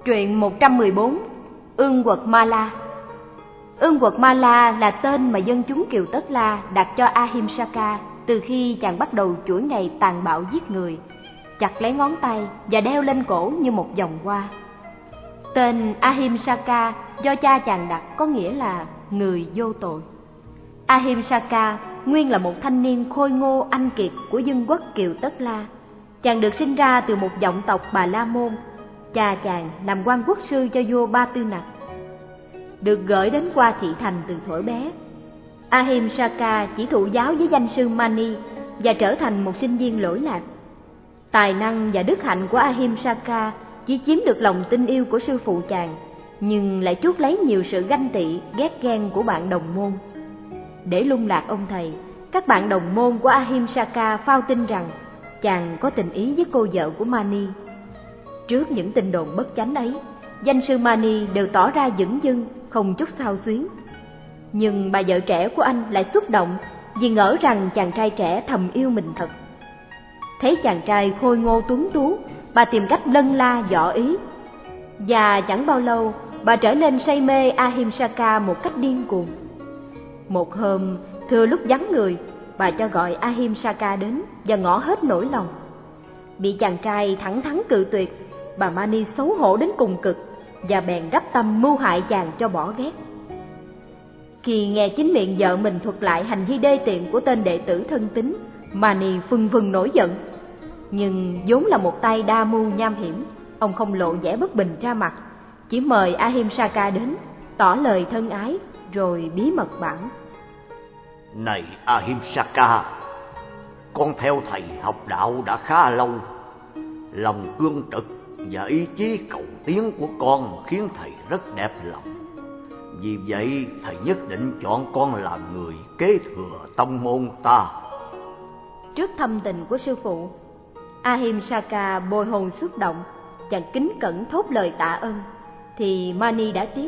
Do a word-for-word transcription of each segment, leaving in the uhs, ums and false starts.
Truyện một trăm mười bốn. Ương quật Ma La. Ương quật Ma La là tên mà dân chúng Kiều Tất La đặt cho Ahimsaka từ khi chàng bắt đầu chuỗi ngày tàn bạo giết người, chặt lấy ngón tay và đeo lên cổ như một vòng hoa. Tên Ahimsaka do cha chàng đặt có nghĩa là người vô tội. Ahimsaka nguyên là một thanh niên khôi ngô anh kiệt của dân quốc Kiều Tất La. Chàng được sinh ra từ một vọng tộc Bà La Môn. Cha chàng làm quan quốc sư cho vua Ba Tư Nặc. Được gửi đến Qua Thị Thành từ thuở bé, Ahimsaka chỉ thụ giáo với danh sư Mani và trở thành một sinh viên lỗi lạc. Tài năng và đức hạnh của Ahimsaka chỉ chiếm được lòng tin yêu của sư phụ chàng, nhưng lại chuốc lấy nhiều sự ganh tị, ghét ghen của bạn đồng môn. Để lung lạc ông thầy, các bạn đồng môn của Ahimsaka phao tin rằng chàng có tình ý với cô vợ của Mani. Trước những tin đồn bất chánh ấy, danh sư Mani đều tỏ ra dửng dưng, không chút xao xuyến. Nhưng bà vợ trẻ của anh lại xúc động vì ngỡ rằng chàng trai trẻ thầm yêu mình thật. Thấy chàng trai khôi ngô tuấn tú, bà tìm cách lân la dọ ý. Và chẳng bao lâu, bà trở nên say mê Ahimsaka một cách điên cuồng. Một hôm, thừa lúc vắng người, bà cho gọi Ahimsaka đến và ngỏ hết nỗi lòng. Bị chàng trai thẳng thắn cự tuyệt, bà Mani xấu hổ đến cùng cực và bèn đắp tâm mưu hại chàng cho bỏ ghét. Khi nghe chính miệng vợ mình thuật lại hành vi đê tiện của tên đệ tử thân tín, Mani phừng phừng nổi giận. Nhưng vốn là một tay đa mưu nham hiểm, ông không lộ vẻ bất bình ra mặt, chỉ mời Ahimsaka đến, tỏ lời thân ái, rồi bí mật bảo: Này Ahimsaka, con theo thầy học đạo đã khá lâu. Lòng cương trực và ý chí cầu tiến của con khiến thầy rất đẹp lòng. Vì vậy thầy nhất định chọn con làm người kế thừa tông môn ta. Trước thâm tình của sư phụ, Ahimsaka bồi hồi xúc động, chàng kính cẩn thốt lời tạ ơn. Thì Mani đã tiếp: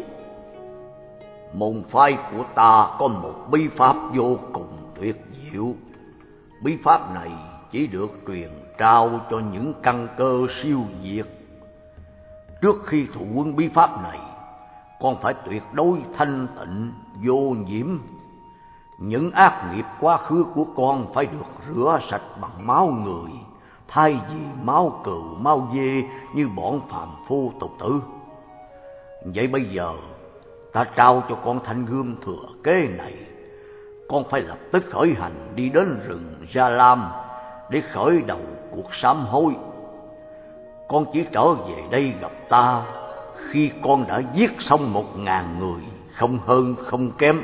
Môn phái của ta có một bí pháp vô cùng tuyệt diệu. Bí pháp này chỉ được truyền trao cho những căn cơ siêu việt. Trước khi thụ quân bí pháp này, con phải tuyệt đối thanh tịnh, vô nhiễm. Những ác nghiệp quá khứ của con phải được rửa sạch bằng máu người, thay vì máu cừu, máu dê như bọn phàm phu tục tử. Vậy bây giờ, ta trao cho con thanh gươm thừa kế này. Con phải lập tức khởi hành đi đến rừng Gia Lam để khởi đầu cuộc sám hối. Con chỉ trở về đây gặp ta khi con đã giết xong một ngàn người, không hơn không kém.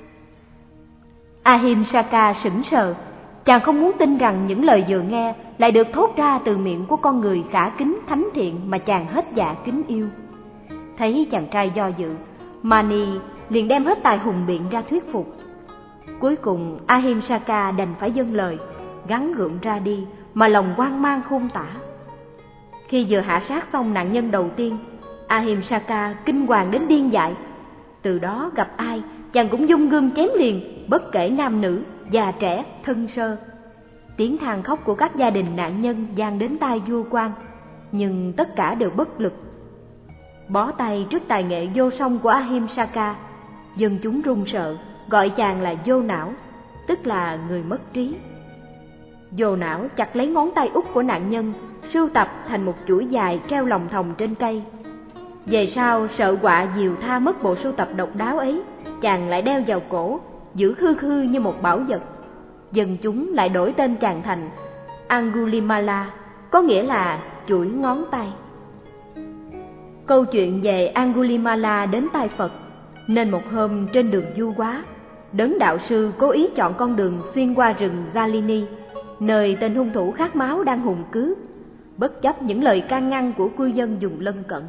Ahimsaka sững sờ, chàng không muốn tin rằng những lời vừa nghe lại được thốt ra từ miệng của con người khả kính thánh thiện mà chàng hết dạ kính yêu. Thấy chàng trai do dự, Mani liền đem hết tài hùng biện ra thuyết phục. Cuối cùng Ahimsaka đành phải dâng lời, gắng gượng ra đi mà lòng hoang mang khôn tả. Khi vừa hạ sát xong nạn nhân đầu tiên, Ahimsaka kinh hoàng đến điên dại. Từ đó gặp ai, chàng cũng dung gươm chém liền, bất kể nam nữ, già trẻ, thân sơ. Tiếng than khóc của các gia đình nạn nhân vang đến tai vua quan, nhưng tất cả đều bất lực. Bó tay trước tài nghệ vô song của Ahimsaka, dân chúng run sợ, gọi chàng là vô não, tức là người mất trí. Vô não chặt lấy ngón tay út của nạn nhân, sưu tập thành một chuỗi dài treo lòng thòng trên cây. Về sau sợ quạ diều tha mất bộ sưu tập độc đáo ấy, chàng lại đeo vào cổ, giữ khư khư như một bảo vật. Dân chúng lại đổi tên chàng thành Angulimala, có nghĩa là chuỗi ngón tay. Câu chuyện về Angulimala đến tai Phật, nên một hôm trên đường du hóa, đấng đạo sư cố ý chọn con đường xuyên qua rừng Jalini, nơi tên hung thủ khát máu đang hùng cướp, bất chấp những lời can ngăn của cư dân vùng lân cận.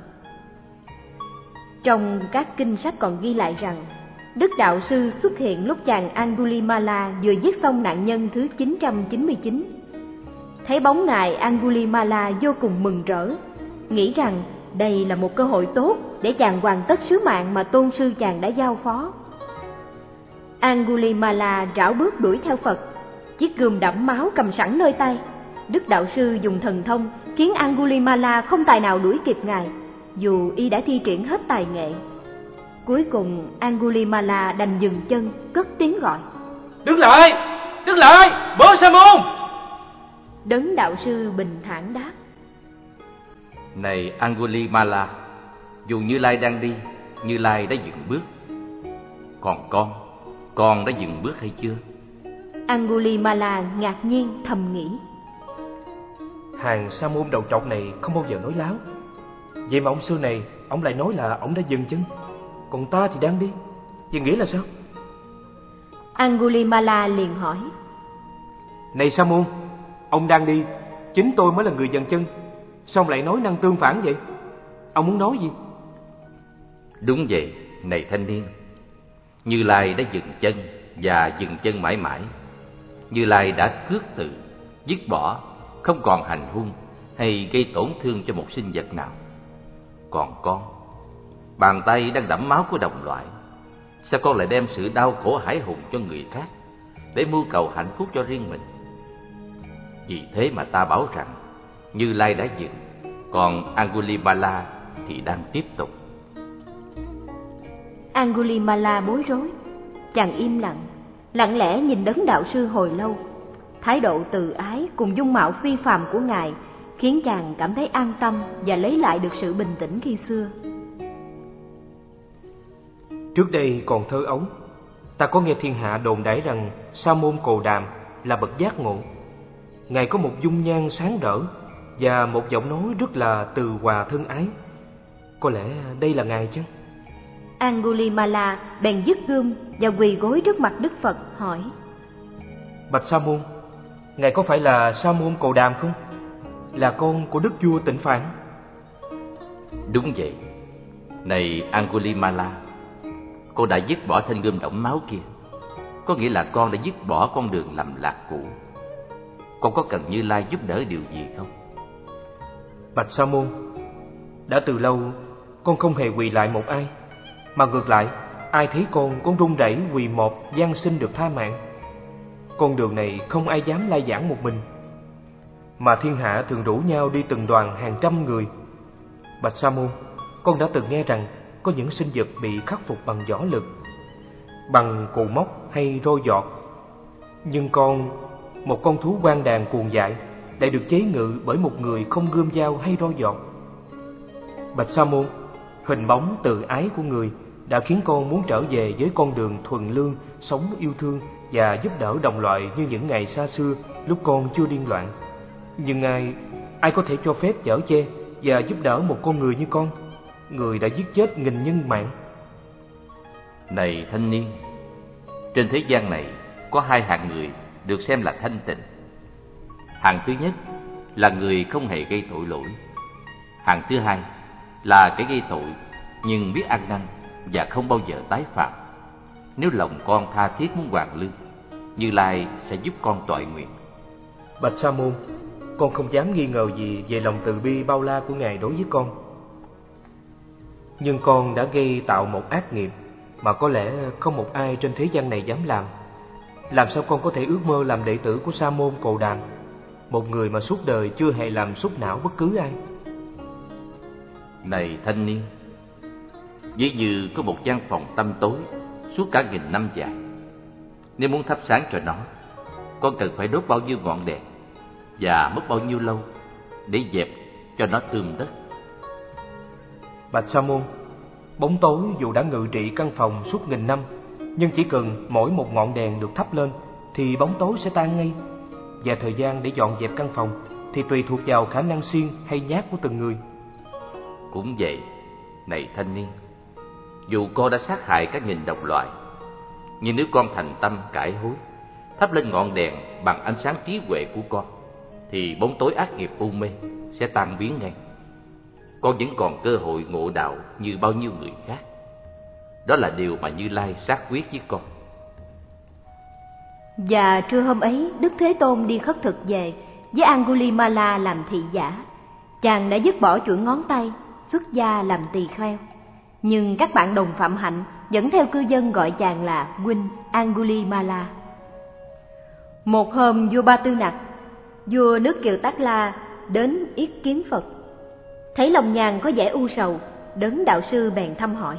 Trong các kinh sách còn ghi lại rằng, Đức đạo sư xuất hiện lúc chàng Angulimala vừa giết xong nạn nhân thứ chín trăm chín mươi chín. Thấy bóng ngài Angulimala vô cùng mừng rỡ, nghĩ rằng đây là một cơ hội tốt để chàng hoàn tất sứ mạng mà tôn sư chàng đã giao phó. Angulimala rảo bước đuổi theo Phật, chiếc gươm đẫm máu cầm sẵn nơi tay. Đức đạo sư dùng thần thông khiến Angulimala không tài nào đuổi kịp ngài, dù y đã thi triển hết tài nghệ. Cuối cùng Angulimala đành dừng chân, cất tiếng gọi: Đứng lại! Đứng lại! Bố Sa môn! Đấng đạo sư bình thản đáp: Này Angulimala, dù Như Lai đang đi, Như Lai đã dừng bước. Còn con, con đã dừng bước hay chưa? Angulimala ngạc nhiên thầm nghĩ: Hàng sa môn đầu trọc này không bao giờ nói láo. Vậy mà ông xưa này, ông lại nói là ông đã dừng chân, còn ta thì đang đi. Vậy nghĩa là sao? Angulimala liền hỏi: Này sa môn, ông đang đi, chính tôi mới là người dừng chân, sao ông lại nói năng tương phản vậy? Ông muốn nói gì? Đúng vậy, này thanh niên. Như Lai đã dừng chân và dừng chân mãi mãi. Như Lai đã khước từ, dứt bỏ, không còn hành hung hay gây tổn thương cho một sinh vật nào. Còn con, bàn tay đang đẫm máu của đồng loại, sao con lại đem sự đau khổ hãi hùng cho người khác để mưu cầu hạnh phúc cho riêng mình? Vì thế mà ta bảo rằng Như Lai đã dừng, còn Angulimala thì đang tiếp tục. Angulimala bối rối, chàng im lặng, lặng lẽ nhìn đấng đạo sư hồi lâu. Thái độ từ ái cùng dung mạo phi phàm của ngài khiến chàng cảm thấy an tâm và lấy lại được sự bình tĩnh khi xưa. Trước đây còn thơ ấu, ta có nghe thiên hạ đồn đãi rằng Sa môn Cồ Đàm là bậc giác ngộ. Ngài có một dung nhan sáng đỡ và một giọng nói rất là từ hòa thân ái. Có lẽ đây là ngài chăng? Angulimala bèn dứt gươm và quỳ gối trước mặt Đức Phật hỏi: Bạch Sa môn, ngài có phải là Sa môn Cồ Đàm không? Là con của đức vua Tịnh Phạn? Đúng vậy. Này Angulimala, cô đã dứt bỏ thanh gươm đẫm máu kia, có nghĩa là con đã dứt bỏ con đường lầm lạc cũ. Con có cần Như Lai giúp đỡ điều gì không? Bạch Sa môn, đã từ lâu con không hề quỳ lại một ai, mà ngược lại, ai thấy con con run rẩy quỳ một van xin được tha mạng. Con đường này không ai dám lai giảng một mình, mà thiên hạ thường rủ nhau đi từng đoàn hàng trăm người. Bạch Sa môn, con đã từng nghe rằng có những sinh vật bị khắc phục bằng võ lực, bằng cù móc hay roi giọt. Nhưng con, một con thú hoang đàn cuồng dại, lại được chế ngự bởi một người không gươm dao hay roi giọt. Bạch Sa môn, hình bóng từ ái của người đã khiến con muốn trở về với con đường thuần lương, sống yêu thương và giúp đỡ đồng loại như những ngày xa xưa lúc con chưa điên loạn. Nhưng ai, ai có thể cho phép chở che và giúp đỡ một con người như con, người đã giết chết nghìn nhân mạng? Này thanh niên, trên thế gian này có hai hạng người được xem là thanh tịnh. Hạng thứ nhất là người không hề gây tội lỗi. Hạng thứ hai là kẻ gây tội nhưng biết ăn năn và không bao giờ tái phạm. Nếu lòng con tha thiết muốn hoàn lương, Như Lai sẽ giúp con toại nguyện. Bạch Sa môn, con không dám nghi ngờ gì về lòng từ bi bao la của ngài đối với con. Nhưng con đã gây tạo một ác nghiệp mà có lẽ không một ai trên thế gian này dám làm. Làm sao con có thể ước mơ làm đệ tử của Sa môn Cồ Đàm, một người mà suốt đời chưa hề làm xúc não bất cứ ai? Này thanh niên, ví như có một gian phòng tăm tối suốt cả nghìn năm dài. Nếu muốn thắp sáng cho nó, con cần phải đốt bao nhiêu ngọn đèn và mất bao nhiêu lâu để dẹp cho nó tươm tất? Bạch Sa môn, bóng tối dù đã ngự trị căn phòng suốt nghìn năm, nhưng chỉ cần mỗi một ngọn đèn được thắp lên thì bóng tối sẽ tan ngay. Và thời gian để dọn dẹp căn phòng thì tùy thuộc vào khả năng siêng hay nhát của từng người. Cũng vậy, này thanh niên, dù con đã sát hại các nghìn đồng loại, nhưng nếu con thành tâm cải hối, thắp lên ngọn đèn bằng ánh sáng trí huệ của con, thì bóng tối ác nghiệp u mê sẽ tan biến ngay. Con vẫn còn cơ hội ngộ đạo như bao nhiêu người khác. Đó là điều mà Như Lai xác quyết với con. Và trưa hôm ấy, Đức Thế Tôn đi khất thực về với Angulimala làm thị giả. Chàng đã dứt bỏ chuỗi ngón tay, xuất gia làm tỳ kheo. Nhưng các bạn đồng phạm hạnh vẫn theo cư dân gọi chàng là huynh Angulimala. Một hôm, vua Ba Tư Nặc, vua nước Kiều Tác La, đến yết kiến Phật. Thấy lòng nhàn có vẻ u sầu, Đấng đạo sư bèn thăm hỏi: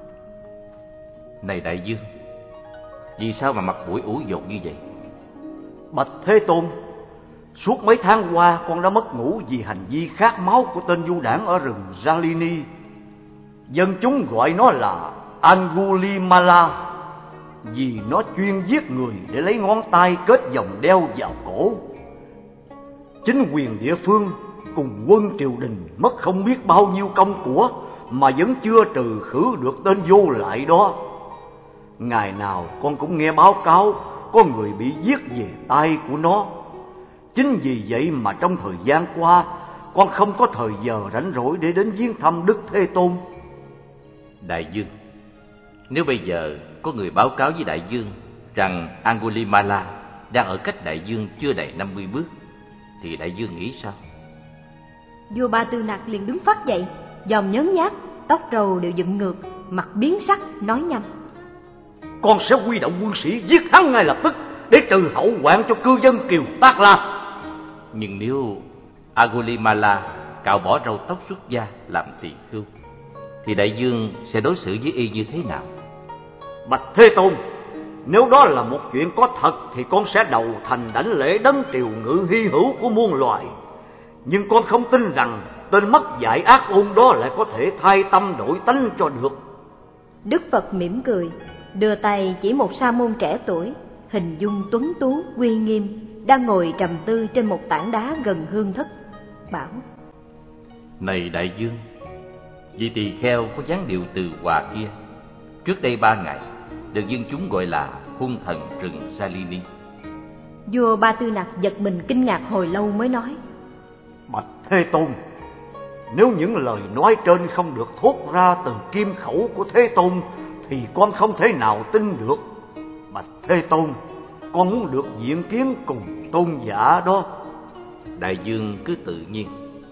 Này đại dương, vì sao mà mặt mũi ủ dột như vậy? Bạch Thế Tôn, suốt mấy tháng qua con đã mất ngủ vì hành vi khát máu của tên du đảng ở rừng Jalini. Dân chúng gọi nó là Angulimala vì nó chuyên giết người để lấy ngón tay kết vòng đeo vào cổ. Chính quyền địa phương cùng quân triều đình mất không biết bao nhiêu công của mà vẫn chưa trừ khử được tên vô lại đó. Ngày nào con cũng nghe báo cáo có người bị giết về tay của nó. Chính vì vậy mà trong thời gian qua con không có thời giờ rảnh rỗi để đến viếng thăm Đức Thế Tôn. Đại dương, nếu bây giờ có người báo cáo với đại dương rằng Angulimala đang ở cách đại dương chưa đầy năm mươi bước, thì đại dương nghĩ sao? Vua Ba Tư Nặc liền đứng phắt dậy, dòm nhớn nhác, tóc râu đều dựng ngược, mặt biến sắc, nói nhanh: Con sẽ huy động quân sĩ giết hắn ngay lập tức để trừ hậu hoạn cho cư dân Kiều Tác La. Nhưng nếu Angulimala cạo bỏ râu tóc xuất gia làm tỳ khưu, thì đại dương sẽ đối xử với y như thế nào? Bạch Thế Tôn, nếu đó là một chuyện có thật thì con sẽ đầu thành đảnh lễ đấng triều ngự hy hữu của muôn loài. Nhưng con không tin rằng tên mất dạy ác ôn đó lại có thể thay tâm đổi tánh cho được. Đức Phật mỉm cười, đưa tay chỉ một sa môn trẻ tuổi, hình dung tuấn tú uy nghiêm, đang ngồi trầm tư trên một tảng đá gần hương thất, bảo: Này đại dương, vị tỳ kheo có dáng điệu từ hòa kia, trước đây ba ngày được dân chúng gọi là hung thần rừng Jalini. Vua Ba Tư Nặc giật mình kinh ngạc hồi lâu mới nói: Bạch Thế Tôn, nếu những lời nói trên không được thốt ra từ kim khẩu của Thế Tôn thì con không thể nào tin được. Bạch Thế Tôn, con muốn được diện kiến cùng tôn giả đó. Đại dương cứ tự nhiên.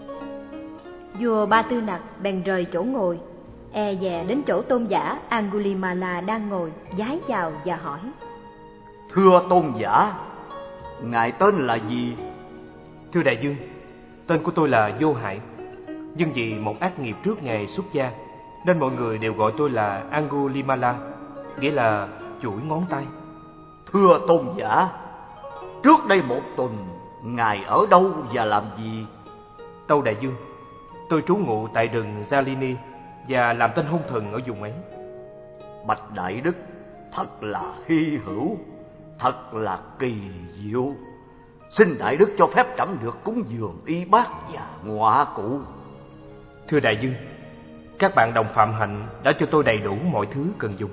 Vua Ba Tư Nặc bèn rời chỗ ngồi, e dè đến chỗ tôn giả Angulimala đang ngồi, vái chào và hỏi: Thưa tôn giả, ngài tên là gì? Thưa đại dương, tên của tôi là Vô Hại, nhưng vì một ác nghiệp trước ngày xuất gia nên mọi người đều gọi tôi là Angulimala, nghĩa là chuỗi ngón tay. Thưa tôn giả, trước đây một tuần ngài ở đâu và làm gì? Tâu đại dương, tôi trú ngụ tại rừng Jalini và làm tên hung thần ở vùng ấy. Bạch Đại Đức, thật là hy hữu, thật là kỳ diệu. Xin Đại Đức cho phép trẫm được cúng dường y bát và ngọa cụ. Thưa đại dương, các bạn đồng phạm hạnh đã cho tôi đầy đủ mọi thứ cần dùng.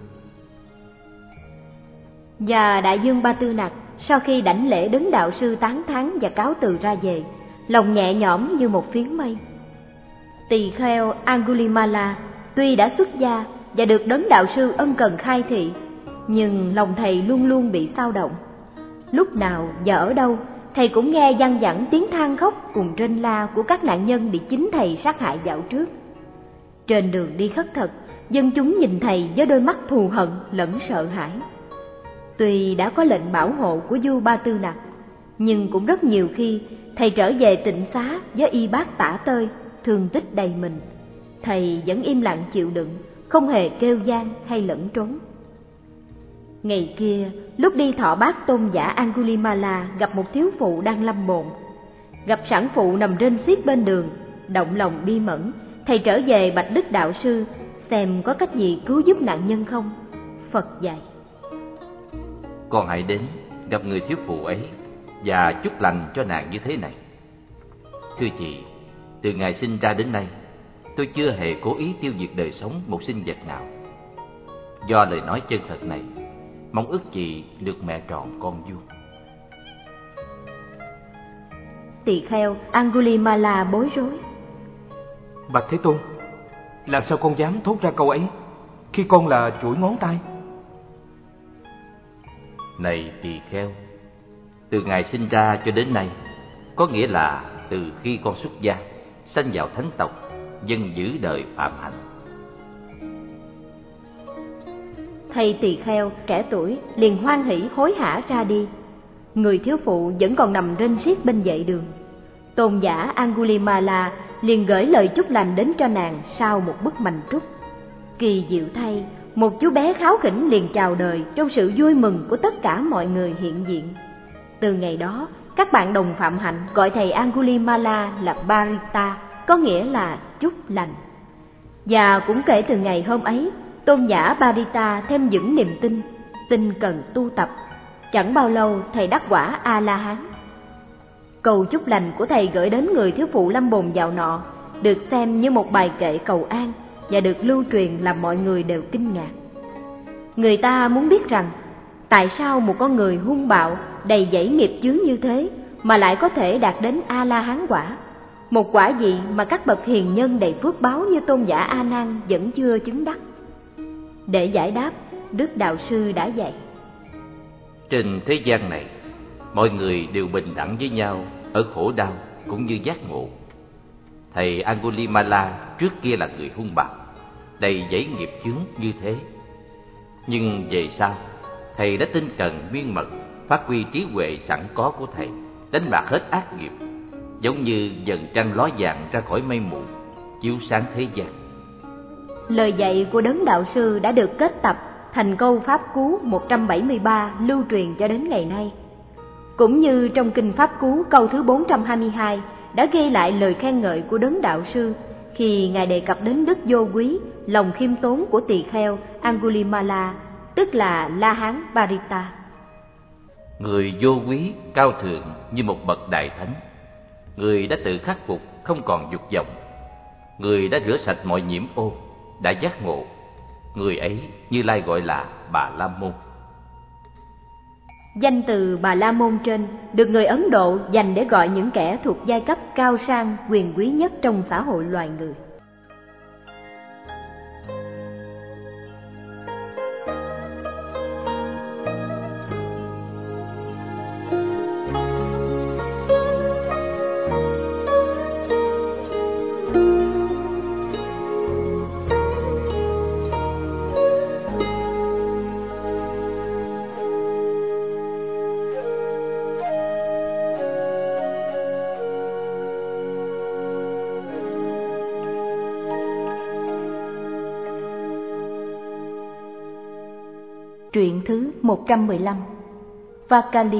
Và đại dương Ba Tư Nặc sau khi đảnh lễ đấng đạo sư tán thán và cáo từ ra về, lòng nhẹ nhõm như một phiến mây. Tỳ kheo Angulimala tuy đã xuất gia và được đấng đạo sư ân cần khai thị, nhưng lòng thầy luôn luôn bị xao động. Lúc nào và ở đâu thầy cũng nghe văng vẳng tiếng than khóc cùng rên la của các nạn nhân bị chính thầy sát hại dạo trước. Trên đường đi khất thực, dân chúng nhìn thầy với đôi mắt thù hận lẫn sợ hãi. Tuy đã có lệnh bảo hộ của vua Ba Tư Nặc, nhưng cũng rất nhiều khi thầy trở về tịnh xá với y bát tả tơi, thương tích đầy mình. Thầy vẫn im lặng chịu đựng, không hề kêu van hay lẫn trốn. Ngày kia, lúc đi thọ bát tôn giả Angulimala gặp một thiếu phụ đang lâm bồn. Gặp sản phụ nằm rên xiết bên đường, động lòng bi mẫn, thầy trở về bạch đức đạo sư xem có cách gì cứu giúp nạn nhân không. Phật dạy: Con hãy đến gặp người thiếu phụ ấy và chúc lành cho nàng như thế này: Thưa chị, từ ngày sinh ra đến nay, tôi chưa hề cố ý tiêu diệt đời sống một sinh vật nào. Do lời nói chân thật này, mong ước chị được mẹ tròn con vuông. Tỳ kheo Angulimala bối rối: Bạch Thế Tôn, làm sao con dám thốt ra câu ấy khi con là chuỗi ngón tay? Này tỳ kheo, từ ngày sinh ra cho đến nay, có nghĩa là từ khi con xuất gia, sanh vào thánh tộc, dân giữ đời phạm hạnh. Thầy tỳ kheo trẻ tuổi liền hoan hỉ hối hả ra đi. Người thiếu phụ vẫn còn nằm rên xiết bên vệ đường. Tôn giả Angulimala liền gửi lời chúc lành đến cho nàng sau một bức mành trúc. Kỳ diệu thay, một chú bé kháu khỉnh liền chào đời trong sự vui mừng của tất cả mọi người hiện diện. Từ ngày đó, các bạn đồng phạm hạnh gọi thầy Angulimala là Parita, có nghĩa là chúc lành. Và cũng kể từ ngày hôm ấy, tôn giả Parita thêm vững niềm tin, tin cần tu tập. Chẳng bao lâu thầy đắc quả A-la-hán. Cầu chúc lành của thầy gửi đến người thiếu phụ lâm bồn dạo nọ được xem như một bài kệ cầu an và được lưu truyền làm mọi người đều kinh ngạc. Người ta muốn biết rằng tại sao một con người hung bạo, đầy dẫy nghiệp chướng như thế mà lại có thể đạt đến A-la-hán quả, một quả vị mà các bậc hiền nhân đầy phước báo như tôn giả A Nan vẫn chưa chứng đắc. Để giải đáp, Đức Đạo Sư đã dạy: trên thế gian này, mọi người đều bình đẳng với nhau ở khổ đau cũng như giác ngộ. Thầy Angulimala trước kia là người hung bạo, đầy dẫy nghiệp chướng như thế. Nhưng về sau, thầy đã tinh cần miên mật, phát huy trí huệ sẵn có của thầy, đánh bạc hết ác nghiệp, giống như dần trăng ló dạng ra khỏi mây mù, chiếu sáng thế gian. Lời dạy của Đấng Đạo Sư đã được kết tập thành câu Pháp Cú một trăm bảy mươi ba lưu truyền cho đến ngày nay. Cũng như trong kinh Pháp Cú câu thứ bốn trăm hai mươi hai đã ghi lại lời khen ngợi của Đấng Đạo Sư khi Ngài đề cập đến đức vô quý, lòng khiêm tốn của tỳ kheo Angulimala, tức là La Hán Parita. Người vô quý, cao thượng như một bậc đại thánh. Người đã tự khắc phục, không còn dục vọng. Người đã rửa sạch mọi nhiễm ô, đã giác ngộ. Người ấy Như Lai gọi là Bà La Môn. Danh từ Bà La Môn trên được người Ấn Độ dành để gọi những kẻ thuộc giai cấp cao sang, quyền quý nhất trong xã hội loài người. Truyện thứ một trăm mười lăm. Vakali.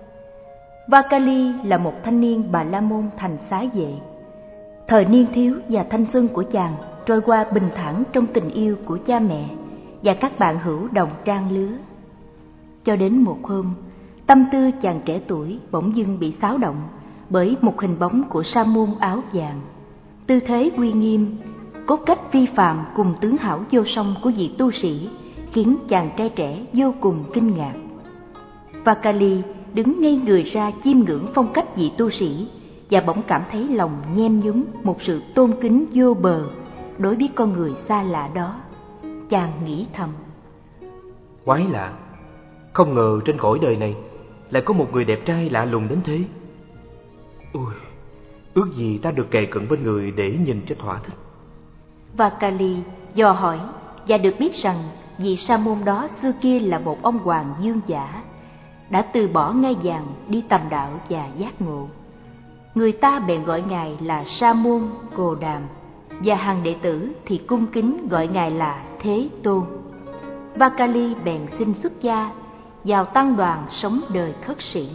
Vakali là một thanh niên Bà La Môn thành xá vệ. Thời niên thiếu và thanh xuân của chàng trôi qua bình thản trong tình yêu của cha mẹ và các bạn hữu đồng trang lứa. Cho đến một hôm, tâm tư chàng trẻ tuổi bỗng dưng bị xáo động bởi một hình bóng của sa môn áo vàng. Tư thế uy nghiêm, cốt cách phi phàm cùng tướng hảo vô song của vị tu sĩ khiến chàng trai trẻ vô cùng kinh ngạc. Vakali đứng ngây người ra chiêm ngưỡng phong cách vị tu sĩ và bỗng cảm thấy lòng nhem nhúm một sự tôn kính vô bờ đối với con người xa lạ đó. Chàng nghĩ thầm: quái lạ, không ngờ trên cõi đời này lại có một người đẹp trai lạ lùng đến thế. Ôi, ước gì ta được kề cận bên người để nhìn cho thỏa thích. Vakali dò hỏi và được biết rằng vị sa môn đó xưa kia là một ông hoàng dương giả, đã từ bỏ ngai vàng đi tầm đạo và giác ngộ. Người ta bèn gọi ngài là Sa môn Cồ Đàm, và hàng đệ tử thì cung kính gọi ngài là Thế Tôn. Vakali bèn xin xuất gia, vào tăng đoàn sống đời khất sĩ.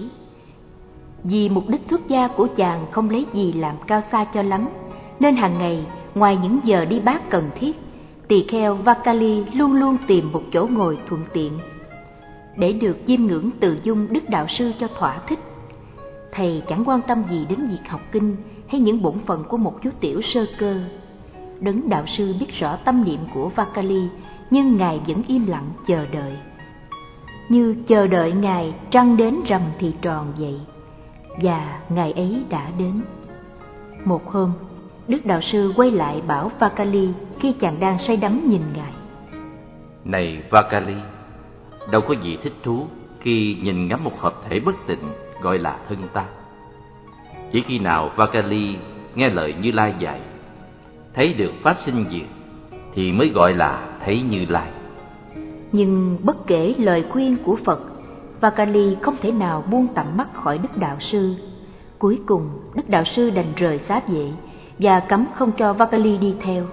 Vì mục đích xuất gia của chàng không lấy gì làm cao xa cho lắm, nên hàng ngày ngoài những giờ đi bát cần thiết, tỳ kheo Vakali luôn luôn tìm một chỗ ngồi thuận tiện để được chiêm ngưỡng từ dung Đức Đạo Sư cho thỏa thích. Thầy chẳng quan tâm gì đến việc học kinh hay những bổn phận của một chú tiểu sơ cơ. Đấng Đạo Sư biết rõ tâm niệm của Vakali, nhưng ngài vẫn im lặng chờ đợi, như chờ đợi ngài trăng đến rằm thì tròn vậy. Và ngày ấy đã đến. Một hôm, Đức Đạo Sư quay lại bảo Vakali khi chàng đang say đắm nhìn ngài: Này Vakali, đâu có gì thích thú khi nhìn ngắm một hợp thể bất tịnh gọi là thân ta. Chỉ khi nào Vakali nghe lời Như Lai dạy, thấy được pháp sinh diệt, thì mới gọi là thấy Như Lai. Nhưng bất kể lời khuyên của Phật, Vakali không thể nào buông tầm mắt khỏi Đức Đạo Sư. Cuối cùng, Đức Đạo Sư đành rời xá vệ và cấm không cho Vakali đi theo.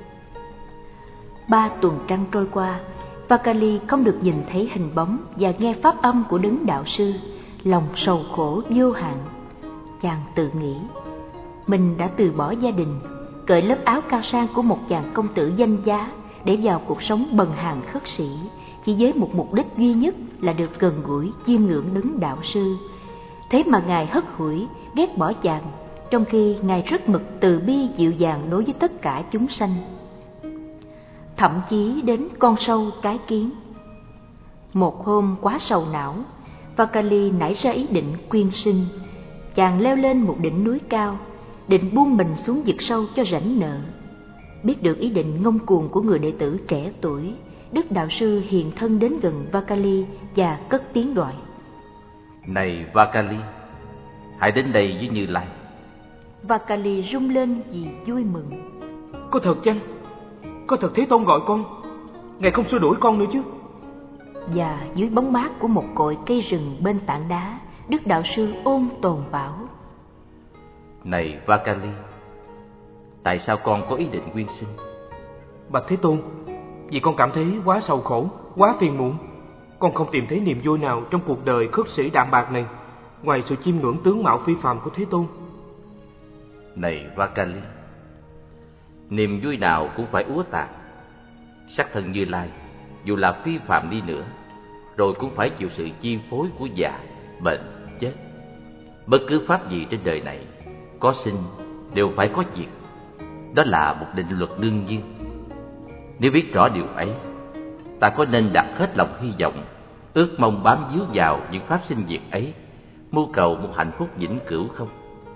Ba tuần trăng trôi qua, Vakali không được nhìn thấy hình bóng và nghe pháp âm của đấng đạo sư, lòng sầu khổ vô hạn. Chàng tự nghĩ, mình đã từ bỏ gia đình, cởi lớp áo cao sang của một chàng công tử danh giá để vào cuộc sống bần hàn khất sĩ, chỉ với một mục đích duy nhất là được gần gũi chiêm ngưỡng đấng đạo sư. Thế mà Ngài hất hủi, ghét bỏ chàng, trong khi Ngài rất mực từ bi dịu dàng đối với tất cả chúng sanh, thậm chí đến con sâu cái kiến. Một hôm quá sầu não, Vakali nảy ra ý định quyên sinh. Chàng leo lên một đỉnh núi cao, định buông mình xuống vực sâu cho rảnh nợ. Biết được ý định ngông cuồng của người đệ tử trẻ tuổi, Đức Đạo Sư hiện thân đến gần Vakali và cất tiếng gọi: Này Vakali, hãy đến đây với Như Lai. Vakali rung lên vì vui mừng. Có thật chăng? Có thật Thế Tôn gọi con? Ngài không xua đuổi con nữa chứ? Và dưới bóng mát của một cội cây rừng bên tảng đá, Đức Đạo Sư ôn tồn bảo: Này Vakali, tại sao con có ý định quyên sinh? Bạch Thế Tôn, vì con cảm thấy quá sầu khổ, quá phiền muộn. Con không tìm thấy niềm vui nào trong cuộc đời khất sĩ đạm bạc này, ngoài sự chiêm ngưỡng tướng mạo phi phàm của Thế Tôn. Này Vakali, niềm vui nào cũng phải úa tàn. Sắc thân Như Lai, dù là phi phàm đi nữa, rồi cũng phải chịu sự chi phối của già, bệnh, chết. Bất cứ pháp gì trên đời này, có sinh đều phải có diệt. Đó là một định luật đương nhiên. Nếu biết rõ điều ấy, ta có nên đặt hết lòng hy vọng, ước mong bám víu vào những pháp sinh diệt ấy, mưu cầu một hạnh phúc vĩnh cửu không?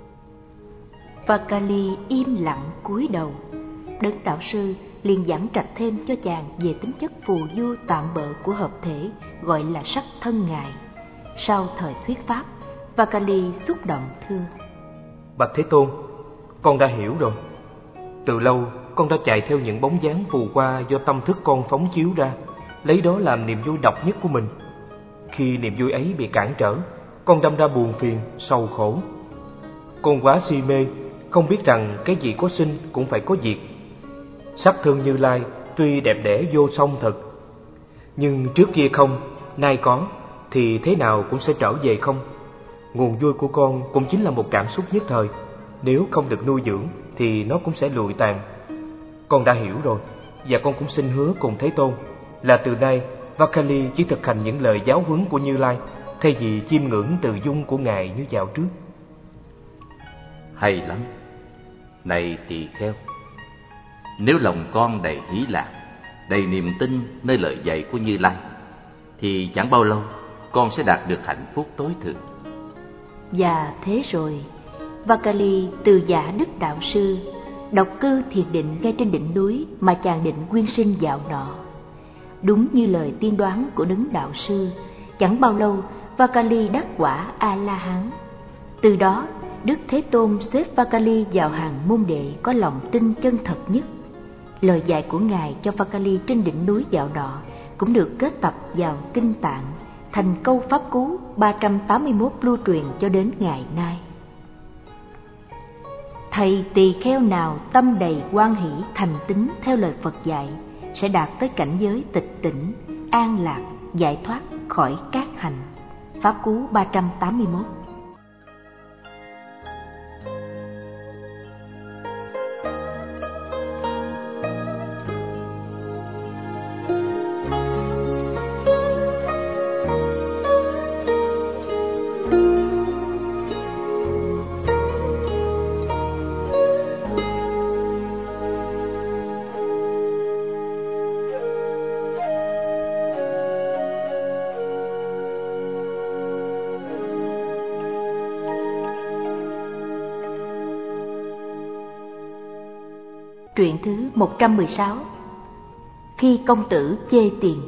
Vakali im lặng cúi đầu. Đấng Đạo Sư liền giảng trạch thêm cho chàng về tính chất phù du tạm bợ của hợp thể gọi là sắc thân Ngài. Sau thời thuyết pháp, Vakali xúc động thưa: Bạch Thế Tôn, con đã hiểu rồi. Từ lâu con đã chạy theo những bóng dáng phù qua do tâm thức con phóng chiếu ra, lấy đó làm niềm vui độc nhất của mình. Khi niềm vui ấy bị cản trở, con đâm ra buồn phiền, sầu khổ. Con quá si mê, không biết rằng cái gì có sinh cũng phải có diệt. Sắc thân Như Lai tuy đẹp đẽ vô song thật, nhưng trước kia không, nay có, thì thế nào cũng sẽ trở về không. Nguồn vui của con cũng chính là một cảm xúc nhất thời, nếu không được nuôi dưỡng thì nó cũng sẽ lụi tàn. Con đã hiểu rồi, và con cũng xin hứa cùng Thế Tôn là từ nay Vakali chỉ thực hành những lời giáo huấn của Như Lai, thay vì chiêm ngưỡng từ dung của Ngài như dạo trước. Hay lắm. Này tỳ kheo, nếu lòng con đầy hỷ lạc, đầy niềm tin nơi lời dạy của Như Lai, thì chẳng bao lâu con sẽ đạt được hạnh phúc tối thượng. Và thế rồi, Vakali từ giả Đức Đạo Sư, độc cư thiền định ngay trên đỉnh núi mà chàng định quyên sinh dạo nọ. Đúng như lời tiên đoán của đấng Đạo Sư, chẳng bao lâu Vakali đắc quả A-la-hán. Từ đó, Đức Thế Tôn xếp Vakali vào hàng môn đệ có lòng tin chân thật nhất. Lời dạy của Ngài cho Vakali trên đỉnh núi dạo nọ cũng được kết tập vào kinh tạng, thành câu pháp cú ba trăm tám mươi mốt lưu truyền cho đến ngày nay. Thầy tỳ kheo nào tâm đầy hoan hỷ thành tín theo lời Phật dạy sẽ đạt tới cảnh giới tịch tỉnh, an lạc, giải thoát khỏi các hành. Pháp cú ba trăm tám mươi mốt. Truyện thứ một trăm mười sáu. Khi công tử chê tiền.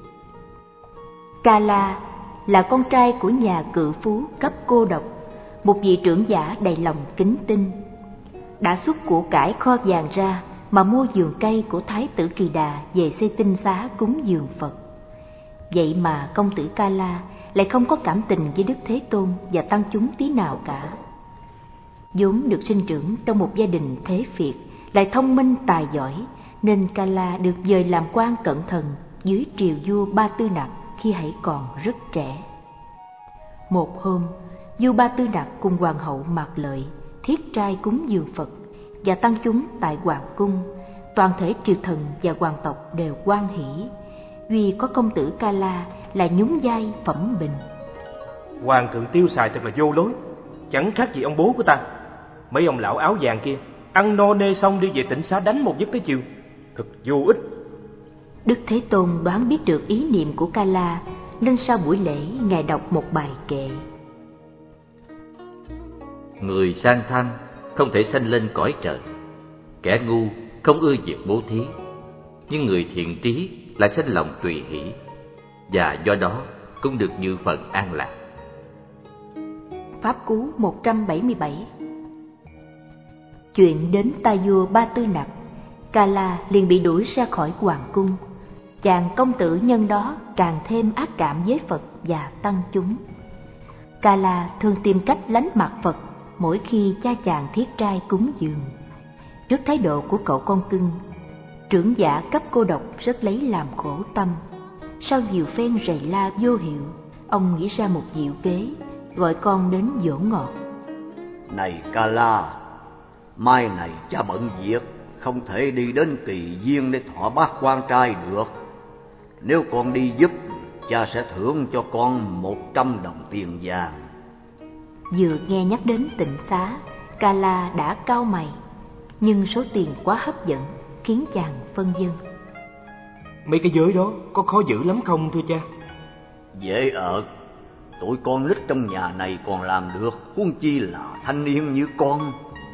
Kala là con trai của nhà cự phú cấp cô độc, một vị trưởng giả đầy lòng kính tinh. Đã xuất của cải kho vàng ra mà mua vườn cây của Thái tử Kỳ Đà về xây tinh xá cúng dường Phật. Vậy mà công tử Kala lại không có cảm tình với Đức Thế Tôn và tăng chúng tí nào cả. vốn được sinh trưởng trong một gia đình thế Việt, lại thông minh tài giỏi, nên Kala được dời làm quan cẩn thận dưới triều vua Ba Tư Nặc khi hãy còn rất trẻ. Một hôm, vua Ba Tư Nặc cùng hoàng hậu Mạc Lợi thiết trai cúng dường Phật và tăng chúng tại hoàng cung. Toàn thể triều thần và hoàng tộc đều hoan hỷ, vì có công tử Kala là nhún vai phẩm bình. Hoàng thượng tiêu xài thật là vô lối, chẳng khác gì ông bố của ta. Mấy ông lão áo vàng kia ăn no nê xong đi về tỉnh xá đánh một giấc tới chiều, thật vô ích. Đức Thế Tôn đoán biết được ý niệm của Kala, nên sau buổi lễ ngài đọc một bài kệ. Người sang tham không thể sanh lên cõi trời, kẻ ngu không ưa việc bố thí, nhưng người thiện trí lại sanh lòng tùy hỷ, và do đó cũng được dự phần an lạc. Pháp Cú một trăm bảy mươi bảy. Chuyện đến tai vua Ba Tư Nặc, Kala liền bị đuổi ra khỏi hoàng cung. Chàng công tử nhân đó càng thêm ác cảm với Phật và tăng chúng. Kala thường tìm cách lánh mặt Phật mỗi khi cha chàng thiết trai cúng dường. Trước thái độ của cậu con cưng, trưởng giả cấp cô độc rất lấy làm khổ tâm. Sau nhiều phen rầy la vô hiệu, ông nghĩ ra một diệu kế, gọi con đến dỗ ngọt. Này Kala, mai này cha bận việc, không thể đi đến Kỳ Viên để thọ bát quan trai được. Nếu con đi giúp, cha sẽ thưởng cho con một trăm đồng tiền vàng. Vừa nghe nhắc đến tịnh xá, Kala đã cau mày, nhưng số tiền quá hấp dẫn khiến chàng phân vân. Mấy cái giới đó có khó giữ lắm không thưa cha? Dễ ợt, tụi con nít trong nhà này còn làm được, huống chi là thanh niên như con.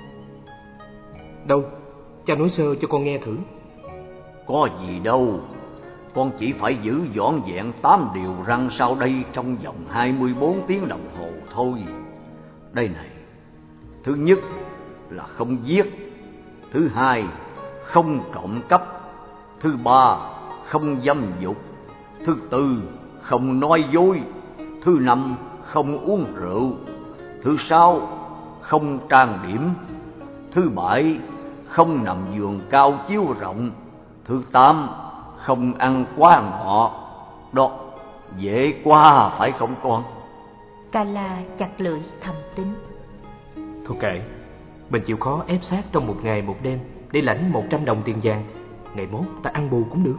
Đâu, cha nói sơ cho con nghe thử. Có gì đâu, con chỉ phải giữ vỏn vẹn tám điều răn sau đây trong vòng hai mươi bốn tiếng đồng hồ thôi. Đây này, thứ nhất là không giết, thứ hai không trộm cắp, thứ ba không dâm dục, thứ tư không nói dối, thứ năm không uống rượu, thứ sáu không trang điểm, thứ bảy không nằm giường cao chiếu rộng, thứ tám không ăn quá ngọ. Đó, dễ quá phải không con? Kala chặt lưỡi thầm tính. Thôi kệ, mình chịu khó ép sát trong một ngày một đêm để lãnh một trăm đồng tiền vàng. Ngày mốt ta ăn bù cũng được.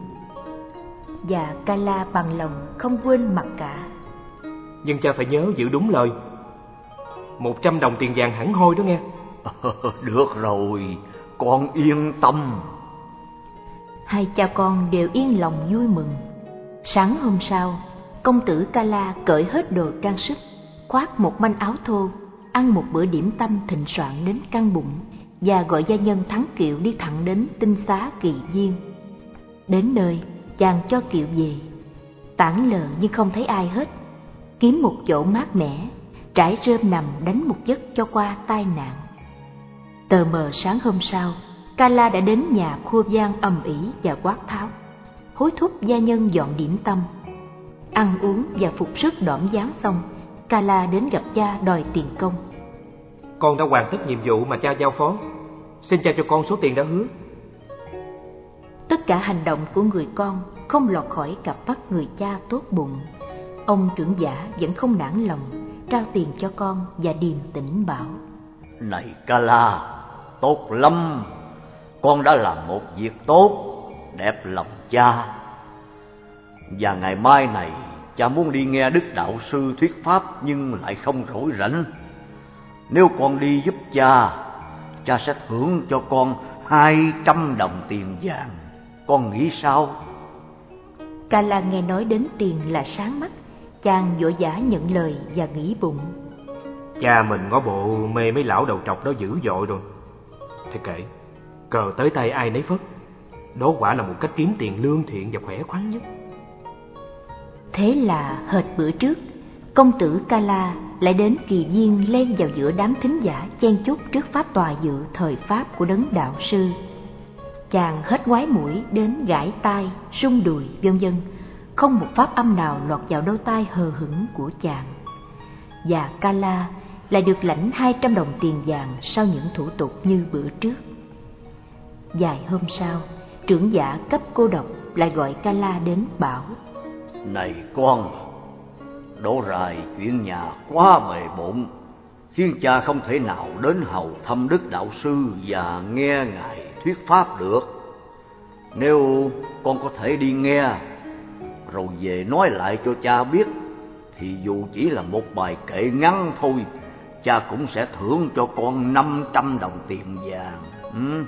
Và Kala bằng lòng không quên mặc cả. Nhưng cha phải nhớ giữ đúng lời. Một trăm đồng tiền vàng hẳn hoi đó nghe. Được rồi, con yên tâm. Hai cha con đều yên lòng vui mừng. Sáng hôm sau, công tử Kala cởi hết đồ trang sức, khoác một manh áo thô, ăn một bữa điểm tâm thịnh soạn đến căng bụng, và gọi gia nhân thắng kiệu đi thẳng đến tinh xá Kỳ Viên. Đến nơi, chàng cho kiệu về, tản lờ nhưng không thấy ai hết. Kiếm một chỗ mát mẻ, trải rơm nằm đánh một giấc cho qua tai nạn. Tờ mờ sáng hôm sau, Kala đã đến nhà khua vang ầm ĩ và quát tháo, hối thúc gia nhân dọn điểm tâm. Ăn uống và phục sức đỏm dáng xong, Kala đến gặp cha đòi tiền công. Con đã hoàn tất nhiệm vụ mà cha giao phó, xin cha cho con số tiền đã hứa. Tất cả hành động của người con không lọt khỏi cặp mắt người cha tốt bụng. Ông trưởng giả vẫn không nản lòng, trao tiền cho con và điềm tĩnh bảo: Này Kala, tốt lắm, con đã làm một việc tốt, đẹp lòng cha. Và ngày mai này, cha muốn đi nghe Đức Đạo Sư thuyết pháp nhưng lại không rỗi rảnh. Nếu con đi giúp cha, cha sẽ thưởng cho con hai trăm đồng tiền vàng. Con nghĩ sao? Kala nghe nói đến tiền là sáng mắt, chàng vội vã nhận lời và nghĩ bụng: Cha mình ngó bộ mê mấy lão đầu trọc đó dữ dội rồi. Thế kệ, cờ tới tay ai nấy phất. Đó quả là một cách kiếm tiền lương thiện và khỏe khoắn nhất. Thế là hệt bữa trước, công tử Kala lại đến Kỳ Viên len vào giữa đám thính giả chen chúc trước pháp tòa dự thời pháp của đấng đạo sư. Chàng hết ngoái mũi đến gãi tai, rung đùi vân vân, không một pháp âm nào lọt vào đôi tai hờ hững của chàng. Và Kala lại được lãnh hai trăm đồng tiền vàng sau những thủ tục như bữa trước. Vài hôm sau, trưởng giả cấp cô độc lại gọi Kala đến bảo: Này con, đổ rài chuyện nhà quá bề bộn, khiến cha không thể nào đến hầu thăm Đức Đạo Sư và nghe Ngài thuyết pháp được. Nếu con có thể đi nghe, rồi về nói lại cho cha biết, thì dù chỉ là một bài kệ ngắn thôi, cha cũng sẽ thưởng cho con năm trăm đồng tiền vàng. Ừ.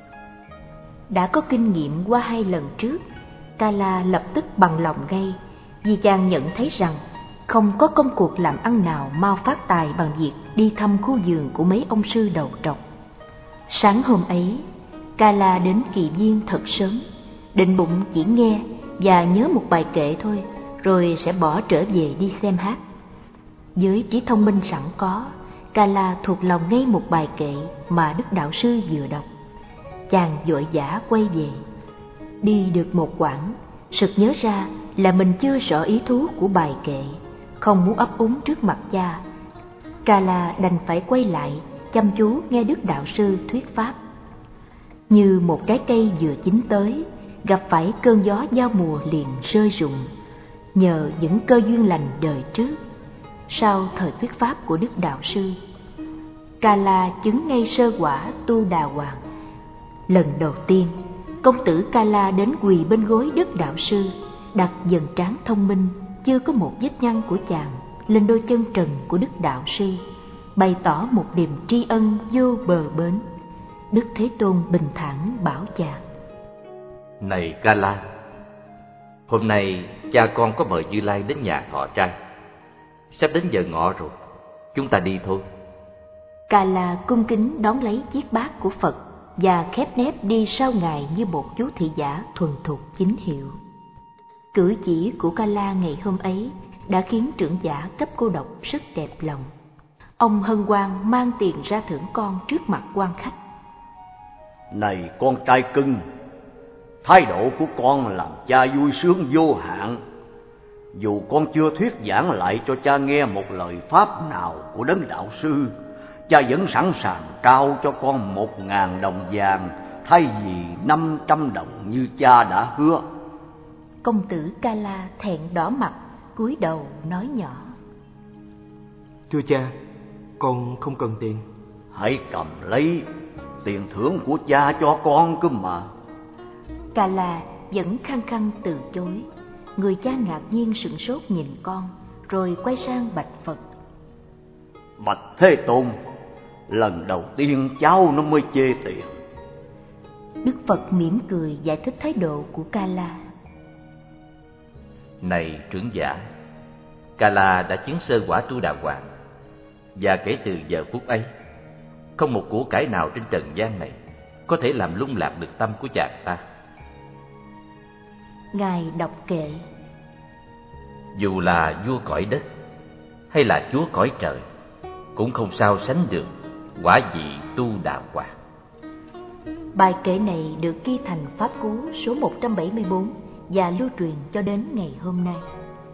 Đã có kinh nghiệm qua hai lần trước, Kala lập tức bằng lòng ngay, vì chàng nhận thấy rằng không có công cuộc làm ăn nào mau phát tài bằng việc đi thăm khu vườn của mấy ông sư đầu trọc. Sáng hôm ấy, Kala đến kỳ viên thật sớm, định bụng chỉ nghe và nhớ một bài kệ thôi, rồi sẽ bỏ trở về đi xem hát. Với trí thông minh sẵn có, Kala thuộc lòng ngay một bài kệ mà Đức Đạo Sư vừa đọc. Chàng vội vã quay về. Đi được một quãng, sực nhớ ra là mình chưa rõ ý thú của bài kệ, không muốn ấp úng trước mặt cha. Kala đành phải quay lại chăm chú nghe Đức Đạo Sư thuyết pháp. Như một cái cây vừa chín tới, gặp phải cơn gió giao mùa liền rơi rụng, nhờ những cơ duyên lành đời trước. Sau thời thuyết pháp của Đức Đạo Sư, Kala chứng ngay sơ quả Tu Đà Hoàng. Lần đầu tiên, công tử Kala đến quỳ bên gối Đức Đạo Sư, đặt dần trán thông minh chưa có một vết nhăn của chàng lên đôi chân trần của Đức Đạo Sư, bày tỏ một niềm tri ân vô bờ bến. Đức Thế Tôn bình thản bảo chàng: Này Kala, hôm nay cha con có mời Như Lai đến nhà thọ trai. Sắp đến giờ ngọ rồi, chúng ta đi thôi. Kala cung kính đón lấy chiếc bát của Phật và khép nép đi sau Ngài như một chú thị giả thuần thục chính hiệu. Cử chỉ của Kala ngày hôm ấy đã khiến trưởng giả cấp cô độc rất đẹp lòng. Ông hân hoan mang tiền ra thưởng con trước mặt quan khách. Này con trai cưng, thái độ của con làm cha vui sướng vô hạn. Dù con chưa thuyết giảng lại cho cha nghe một lời pháp nào của Đấng Đạo Sư, cha vẫn sẵn sàng trao cho con một ngàn đồng vàng thay vì năm trăm đồng như cha đã hứa. Công tử Kala thẹn đỏ mặt, cúi đầu nói nhỏ: Thưa cha, con không cần tiền. Hãy cầm lấy, tiền thưởng của cha cho con cơ mà. Kala vẫn khăng khăng từ chối. Người cha ngạc nhiên sửng sốt nhìn con, rồi quay sang bạch Phật: Bạch Thế Tôn, lần đầu tiên cháu nó mới chê tiền. Đức Phật mỉm cười giải thích thái độ của Kala: Này trưởng giả, Kala đã chứng sơ quả Tu Đà Hoàng, và kể từ giờ phút ấy, không một của cải nào trên trần gian này có thể làm lung lạc được tâm của chàng ta. Ngài đọc kệ: Dù là vua cõi đất hay là chúa cõi trời, cũng không sao sánh được quả vị Tu Đà Hoàng. Bài kệ này được ghi thành pháp cú số một trăm bảy mươi bốn và lưu truyền cho đến ngày hôm nay.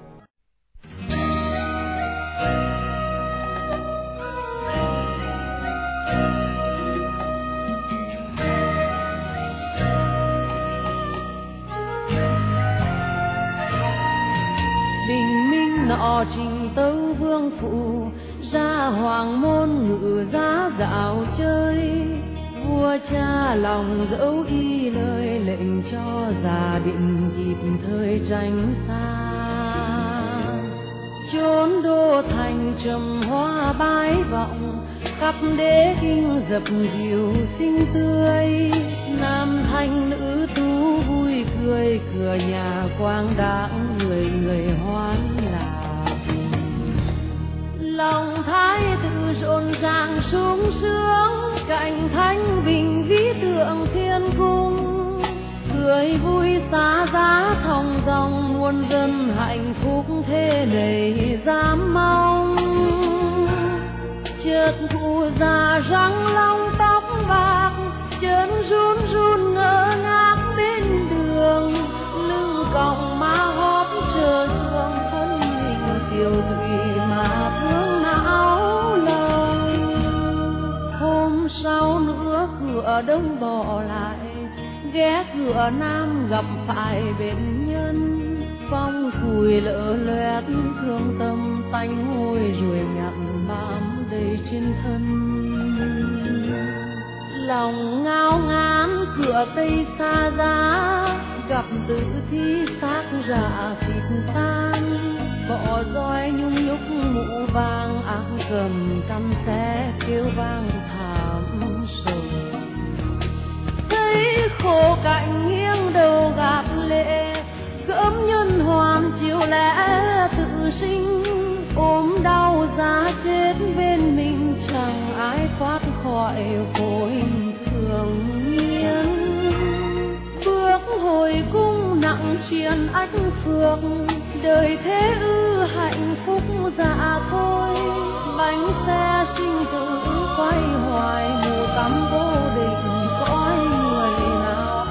Bình minh nọ trình tấu vương phụ, ra hoàng môn ngự giá dạo chơi. Vua cha lòng dẫu y lời lệnh cho gia định kịp thời tránh xa. Chốn đô thành trầm hoa bái vọng, khắp đế kinh dập dìu xinh tươi. Nam thanh nữ tú vui cười, cửa nhà quang đãng người người hoan lạc. Lòng thái tử rộn ràng sung sướng, cạnh thánh bình vĩ tượng thiên cung. Cười vui xá giá thong dong, muôn dân hạnh phúc thế này dám mong. Chợt cụ già răng long tóc bạc, chân run run ngơ ngác bên đường. Lưng còng má hóp chờ thương, thân hình kiều thủy mà thương não lòng. sau nữa cửa đông bỏ lại, ghé cửa nam gặp phải bên nhân. Phong cùi lỡ loét thương tâm, tanh hôi ruồi nhặn bám đầy trên thân. Lòng ngao ngán cửa tây xa giá, gặp tử thi xác rạ thịt tan. Bỏ roi nhung nhúc mũ vàng, ác cầm căn xé kêu vang thảm sầu. Thấy khổ cạnh nghiêng đầu gạt lệ, gớm nhân hoàn chiều lẽ tự sinh. Ôm đau giá chết bên mình, chẳng ai thoát khỏi khối thường nhiên. Bước hồi cung nặng triền ách phược, đời thế ư hạnh phúc dạ thôi. Bánh xe sinh tử quay hoài, mù tắm vô định cõi người nào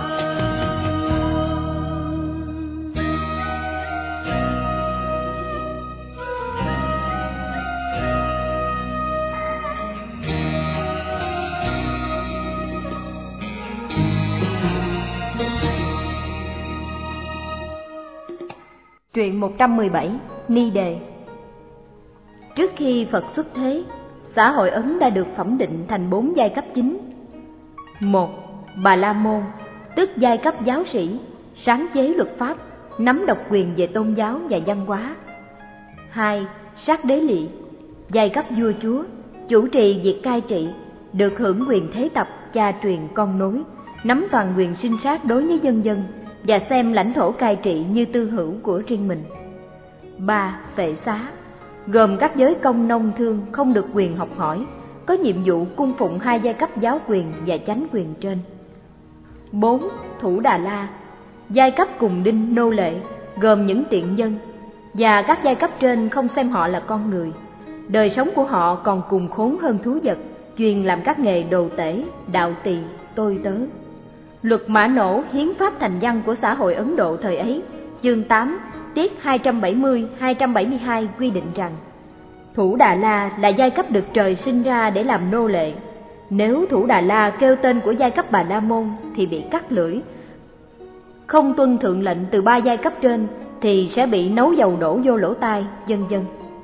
Truyện một trăm mười bảy, Ni Đề. Trước khi Phật xuất thế, xã hội Ấn đã được phẩm định thành bốn giai cấp chính. Một, Bà La Môn, tức giai cấp giáo sĩ, sáng chế luật pháp, nắm độc quyền về tôn giáo và văn hóa. Hai, Sát Đế Lỵ, giai cấp vua chúa, chủ trì việc cai trị, được hưởng quyền thế tập, cha truyền con nối, nắm toàn quyền sinh sát đối với dân dân và xem lãnh thổ cai trị như tư hữu của riêng mình. Ba, Phệ Xá, gồm các giới công nông thương không được quyền học hỏi, có nhiệm vụ cung phụng hai giai cấp giáo quyền và chánh quyền trên. Bốn, Thủ Đà La, giai cấp cùng đinh nô lệ, gồm những tiện dân, và các giai cấp trên không xem họ là con người. Đời sống của họ còn cùng khốn hơn thú vật, chuyên làm các nghề đồ tể, đạo tỳ, tôi tớ. Luật Mã Nổ, hiến pháp thành văn của xã hội Ấn Độ thời ấy, chương tám, tiết hai trăm bảy mươi đến hai trăm bảy mươi hai quy định rằng Thủ Đà La là giai cấp được trời sinh ra để làm nô lệ. Nếu Thủ Đà La kêu tên của giai cấp Bà La Môn thì bị cắt lưỡi. Không tuân thượng lệnh từ ba giai cấp trên thì sẽ bị nấu dầu đổ vô lỗ tai, vân vân.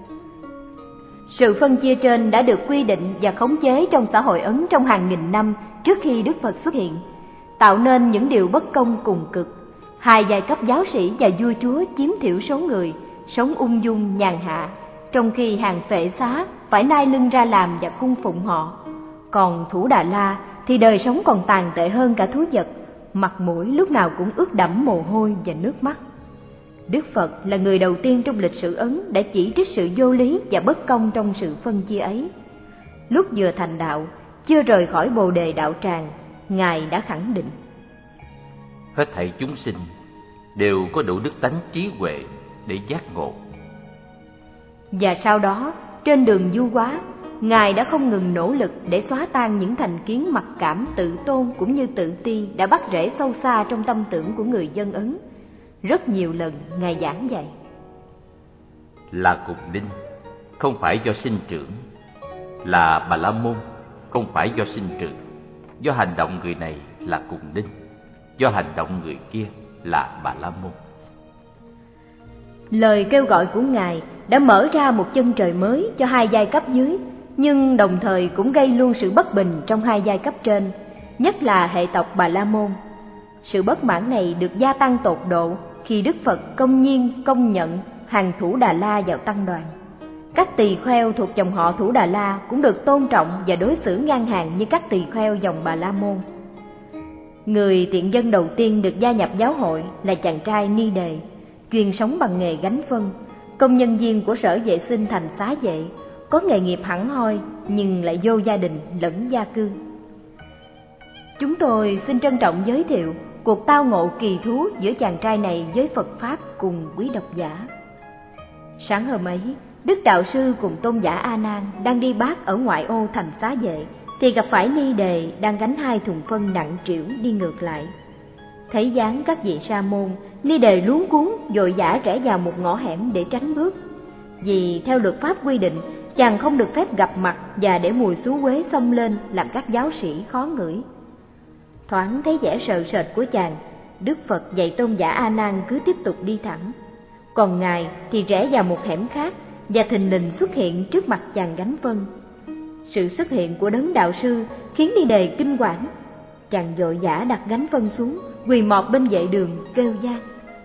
Sự phân chia trên đã được quy định và khống chế trong xã hội Ấn trong hàng nghìn năm trước khi Đức Phật xuất hiện, tạo nên những điều bất công cùng cực. Hai giai cấp giáo sĩ và vua chúa chiếm thiểu số người, sống ung dung nhàn hạ, trong khi hàng Phệ Xá phải nai lưng ra làm và cung phụng họ. Còn Thủ Đà La thì đời sống còn tàn tệ hơn cả thú vật, mặt mũi lúc nào cũng ướt đẫm mồ hôi và nước mắt. Đức Phật là người đầu tiên trong lịch sử Ấn đã chỉ trích sự vô lý và bất công trong sự phân chia ấy. Lúc vừa thành đạo, chưa rời khỏi Bồ Đề đạo tràng, Ngài đã khẳng định: hết thảy chúng sinh đều có đủ đức tánh trí huệ để giác ngộ. Và sau đó, trên đường du hóa, Ngài đã không ngừng nỗ lực để xóa tan những thành kiến mặc cảm, tự tôn cũng như tự ti đã bắt rễ sâu xa trong tâm tưởng của người dân Ấn. Rất nhiều lần Ngài giảng dạy: là cục đinh, không phải do sinh trưởng; là Bà La Môn, không phải do sinh trưởng. Do hành động người này là cùng đinh, do hành động người kia là Bà La Môn. Lời kêu gọi của Ngài đã mở ra một chân trời mới cho hai giai cấp dưới, nhưng đồng thời cũng gây luôn sự bất bình trong hai giai cấp trên, nhất là hệ tộc Bà La Môn. Sự bất mãn này được gia tăng tột độ khi Đức Phật công nhiên công nhận hàng Thủ Đà La vào tăng đoàn. Các tỳ kheo thuộc dòng họ Thủ Đà La cũng được tôn trọng và đối xử ngang hàng như các tỳ kheo dòng Bà La Môn. Người tiện dân đầu tiên được gia nhập giáo hội là chàng trai Ni Đề, chuyên sống bằng nghề gánh phân, công nhân viên của sở vệ sinh thành xá vệ, có nghề nghiệp hẳn hoi nhưng lại vô gia đình lẫn gia cư. Chúng tôi xin trân trọng giới thiệu cuộc tao ngộ kỳ thú giữa chàng trai này với Phật Pháp cùng quý độc giả. Sáng hôm ấy, Đức Đạo Sư cùng Tôn giả A Nan đang đi bát ở ngoại ô thành xá vệ thì gặp phải Ni Đề đang gánh hai thùng phân nặng trĩu đi ngược lại. Thấy dáng các vị sa môn, Ni Đề luống cuống vội vã rẽ vào một ngõ hẻm để tránh bước. Vì theo luật pháp quy định, chàng không được phép gặp mặt và để mùi xú uế xông lên làm các giáo sĩ khó ngửi. Thoáng thấy vẻ sợ sệt của chàng, Đức Phật dạy tôn giả A Nan cứ tiếp tục đi thẳng, còn ngài thì rẽ vào một hẻm khác và thình lình xuất hiện trước mặt chàng Gánh Vân. Sự xuất hiện của đấng đạo sư khiến Ni Đề kinh quản. Chàng vội vã đặt Gánh Vân xuống, quỳ mọp bên vệ đường kêu van: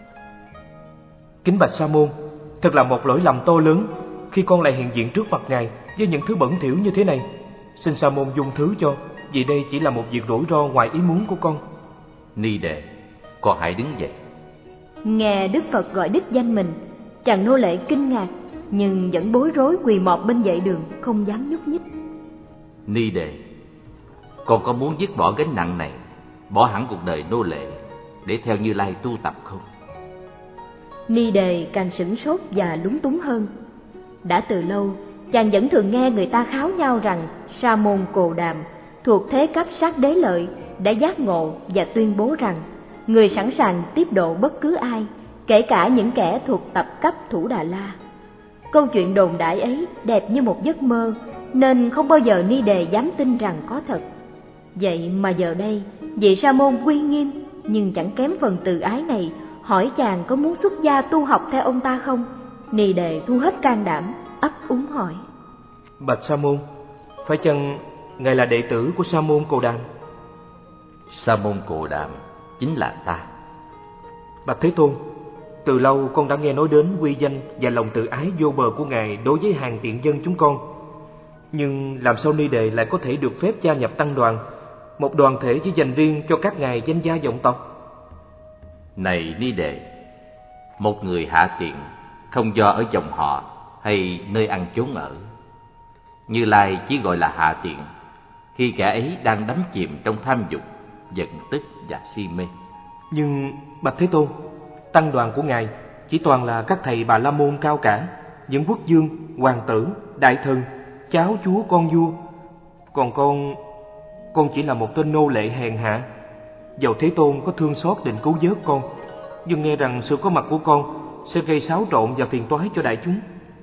Kính bạch Sa môn, thật là một lỗi lầm to lớn khi con lại hiện diện trước mặt ngài với những thứ bẩn thỉu như thế này. Xin Sa môn dung thứ cho, vì đây chỉ là một việc rủi ro ngoài ý muốn của con. Ni Đề, con hãy đứng dậy. Nghe Đức Phật gọi đích danh mình, chàng nô lệ kinh ngạc nhưng vẫn bối rối quỳ mọp bên vệ đường, không dám nhúc nhích. Ni Đề, con có muốn dứt bỏ gánh nặng này, bỏ hẳn cuộc đời nô lệ để theo Như Lai tu tập không? Ni Đề càng sửng sốt và lúng túng hơn. Đã từ lâu, chàng vẫn thường nghe người ta kháo nhau rằng Sa môn Cồ Đàm thuộc thế cấp sát đế lợi đã giác ngộ và tuyên bố rằng người sẵn sàng tiếp độ bất cứ ai, kể cả những kẻ thuộc tập cấp Thủ Đà La. Câu chuyện đồn đại ấy đẹp như một giấc mơ, nên không bao giờ Ni Đề dám tin rằng có thật. Vậy mà giờ đây, vị Sa môn uy nghiêm nhưng chẳng kém phần từ ái này hỏi chàng có muốn xuất gia tu học theo ông ta không. Ni Đề thu hết can đảm, ấp úng hỏi: Bạch Sa môn, phải chăng ngài là đệ tử của Sa môn Cồ Đàm? Sa môn Cồ Đàm chính là ta. Bạch Thế Tôn, từ lâu con đã nghe nói đến uy danh và lòng từ ái vô bờ của ngài đối với hàng tiện dân chúng con. Nhưng làm sao Ni Đề lại có thể được phép gia nhập tăng đoàn, một đoàn thể chỉ dành riêng cho các ngài danh gia vọng tộc? Này Ni Đề, một người hạ tiện không do ở dòng họ hay nơi ăn chốn ở. Như Lai chỉ gọi là hạ tiện khi kẻ ấy đang đắm chìm trong tham dục, giận tức và si mê. Nhưng Bạch Thế Tôn, tăng đoàn của ngài chỉ toàn là các thầy Bà La Môn cao cả, những quốc vương, hoàng tử, đại thần, cháu chúa con vua. Còn con, con chỉ là một tên nô lệ hèn hạ. Dầu Thế Tôn có thương xót định cứu vớt con, nhưng nghe rằng sự có mặt của con sẽ gây xáo trộn và phiền toái cho đại chúng.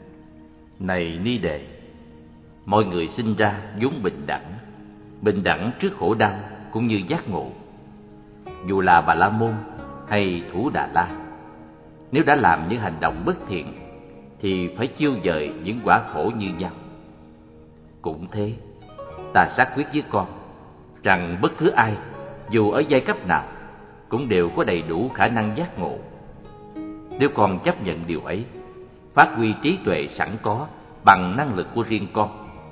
Này Ni Đề, mọi người sinh ra vốn bình đẳng, bình đẳng trước khổ đau cũng như giác ngộ. Dù là Bà La Môn hay Thủ Đà La, nếu đã làm những hành động bất thiện thì phải chiêu dời những quả khổ như nhau. Cũng thế, ta xác quyết với con rằng bất cứ ai, dù ở giai cấp nào, cũng đều có đầy đủ khả năng giác ngộ. Nếu con chấp nhận điều ấy, phát huy trí tuệ sẵn có bằng năng lực của riêng con,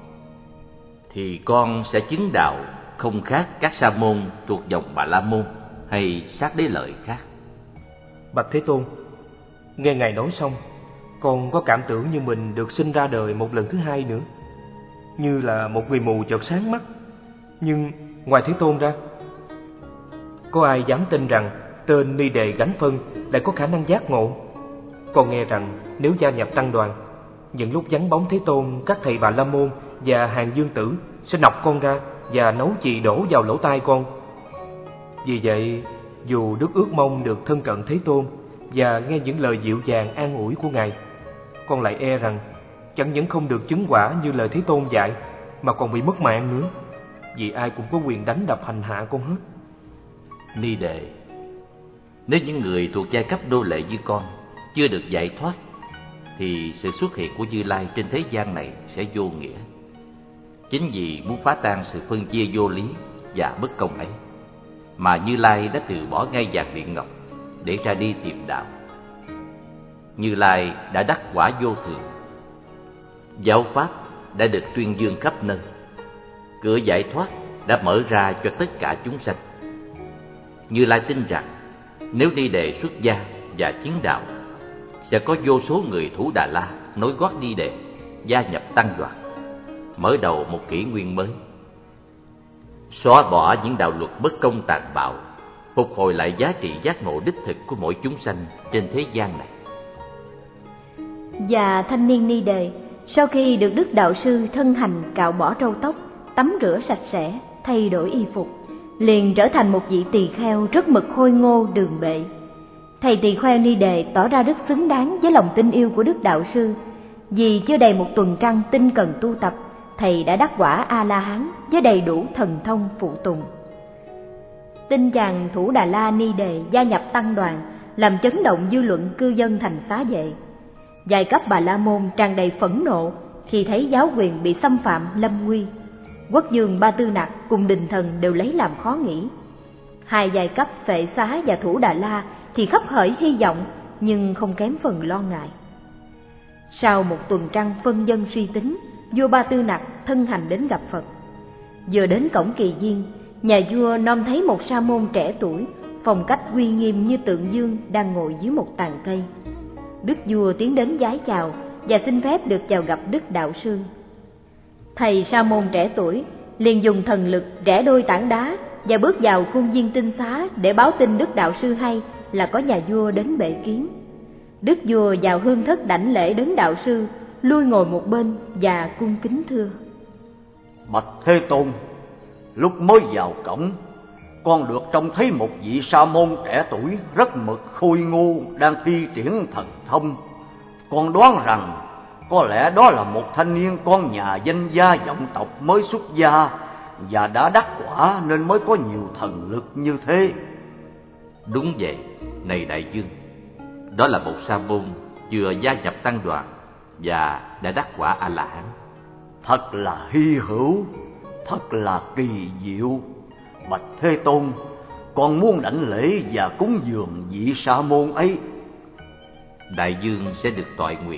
thì con sẽ chứng đạo không khác các sa môn thuộc dòng Bà La Môn hay sát đế lợi khác. Bạch Thế Tôn, nghe ngài nói xong, con có cảm tưởng như mình được sinh ra đời một lần thứ hai nữa, như là một người mù chợt sáng mắt. Nhưng ngoài Thế Tôn ra, có ai dám tin rằng tên Ni Đề Gánh Phân lại có khả năng giác ngộ? Con nghe rằng nếu gia nhập tăng đoàn, những lúc vắng bóng Thế Tôn, các thầy Bà La Môn và hàng dương tử sẽ nọc con ra và nấu chì đổ vào lỗ tai con. Vì vậy, dù Đức ước mong được thân cận Thế Tôn và nghe những lời dịu dàng an ủi của ngài, con lại e rằng chẳng những không được chứng quả như lời Thế Tôn dạy, mà còn bị mất mạng nữa, vì ai cũng có quyền đánh đập hành hạ con hết. Ni Đề, nếu những người thuộc giai cấp nô lệ như con chưa được giải thoát, thì sự xuất hiện của Như Lai trên thế gian này sẽ vô nghĩa. Chính vì muốn phá tan sự phân chia vô lý và bất công ấy, mà Như Lai đã từ bỏ ngay vàng điện ngọc để ra đi tìm đạo. Như Lai đã đắc quả vô thường, giáo pháp đã được tuyên dương khắp nơi, cửa giải thoát đã mở ra cho tất cả chúng sanh. Như Lai tin rằng nếu Ni Đề xuất gia và chứng đạo, sẽ có vô số người Thủ Đà La nối gót Ni Đề gia nhập tăng đoàn, mở đầu một kỷ nguyên mới, xóa bỏ những đạo luật bất công tàn bạo, phục hồi lại giá trị giác ngộ đích thực của mỗi chúng sanh trên thế gian này. Và thanh niên Ni Đề sau khi được Đức Đạo Sư thân hành cạo bỏ râu tóc, tắm rửa sạch sẽ, thay đổi y phục, liền trở thành một vị tỳ kheo rất mực khôi ngô đường bệ. Thầy tỳ kheo Ni Đề tỏ ra rất xứng đáng với lòng tin yêu của Đức Đạo Sư, Vì chưa đầy một tuần trăng tinh cần tu tập, thầy đã đắc quả A-la-hán với đầy đủ thần thông phụ tùng. Tin chàng Thủ Đà La Ni Đề gia nhập tăng đoàn làm chấn động dư luận cư dân thành Xá Vệ. Giai cấp Bà La Môn tràn đầy phẫn nộ khi thấy giáo quyền bị xâm phạm lâm nguy. Quốc vương Ba Tư Nặc cùng đình thần đều lấy làm khó nghĩ. Hai giai cấp Phệ Xá và Thủ Đà La thì khắp khởi hy vọng, nhưng không kém phần lo ngại. Sau một tuần trăng phân dân suy tính, vua Ba Tư Nặc thân hành đến gặp Phật. Vừa đến cổng kỳ viên, nhà vua nom thấy một sa môn trẻ tuổi, phong cách uy nghiêm như tượng dương đang ngồi dưới một tàn cây. Đức vua tiến đến vái chào và xin phép được chào gặp Đức Đạo Sư. Thầy sa môn trẻ tuổi liền dùng thần lực rẽ đôi tảng đá và bước vào khuôn viên tinh xá để báo tin Đức Đạo Sư hay là có nhà vua đến bệ kiến. Đức vua vào hương thất đảnh lễ Đấng Đạo Sư, lui ngồi một bên và cung kính thưa: Bạch Thế Tôn, lúc mới vào cổng, con được trông thấy một vị sa môn trẻ tuổi rất mực khôi ngô đang thi triển thần thông. Con đoán rằng có lẽ đó là một thanh niên con nhà danh gia vọng tộc mới xuất gia và đã đắc quả nên mới có nhiều thần lực như thế. Đúng vậy, này đại vương, đó là một sa môn vừa gia nhập tăng đoàn và đã đắc quả A-la-hán. Thật là hy hữu, thật là kỳ diệu. Bạch Thế Tôn, con muốn đảnh lễ và cúng dường vị sa môn ấy. Đại vương sẽ được toại nguyện.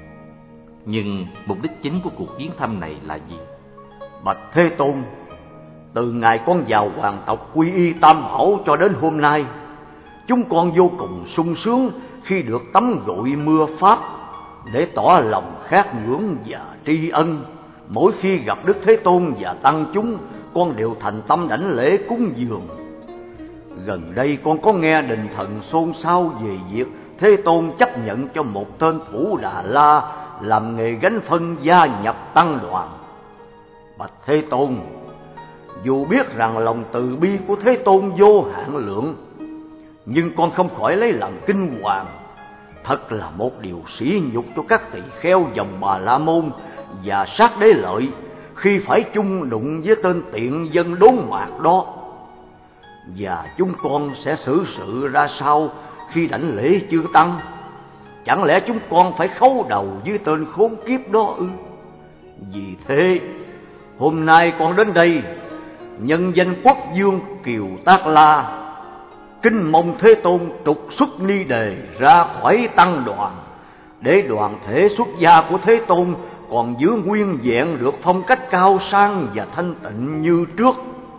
Nhưng mục đích chính của cuộc viếng thăm này là gì? Bạch Thế Tôn, từ ngày con vào hoàng tộc quy y Tam Bảo cho đến hôm nay, chúng con vô cùng sung sướng khi được tắm gội mưa pháp để tỏ lòng khát ngưỡng và tri ân. Mỗi khi gặp Đức Thế Tôn và tăng chúng, con đều thành tâm đảnh lễ cúng dường. Gần đây con có nghe đình thần xôn xao về việc Thế Tôn chấp nhận cho một tên Thủ Đà La làm nghề gánh phân gia nhập tăng đoàn. Bạch Thế Tôn, dù biết rằng lòng từ bi của Thế Tôn vô hạn lượng, nhưng con không khỏi lấy làm kinh hoàng. Thật là một điều sỉ nhục cho các tỳ kheo dòng Bà La Môn và Sát Đế Lợi khi phải chung đụng với tên tiện dân đốn mạt đó. Và chúng con sẽ xử sự ra sao khi đảnh lễ chư tăng? Chẳng lẽ chúng con phải khấu đầu với tên khốn kiếp đó ư? Vì thế, hôm nay con đến đây nhân danh quốc vương Kiều Tác La, kính mong Thế Tôn trục xuất Ni Đề ra khỏi tăng đoàn, để đoàn thể xuất gia của Thế Tôn còn giữ nguyên vẹn được phong cách cao sang và thanh tịnh như trước.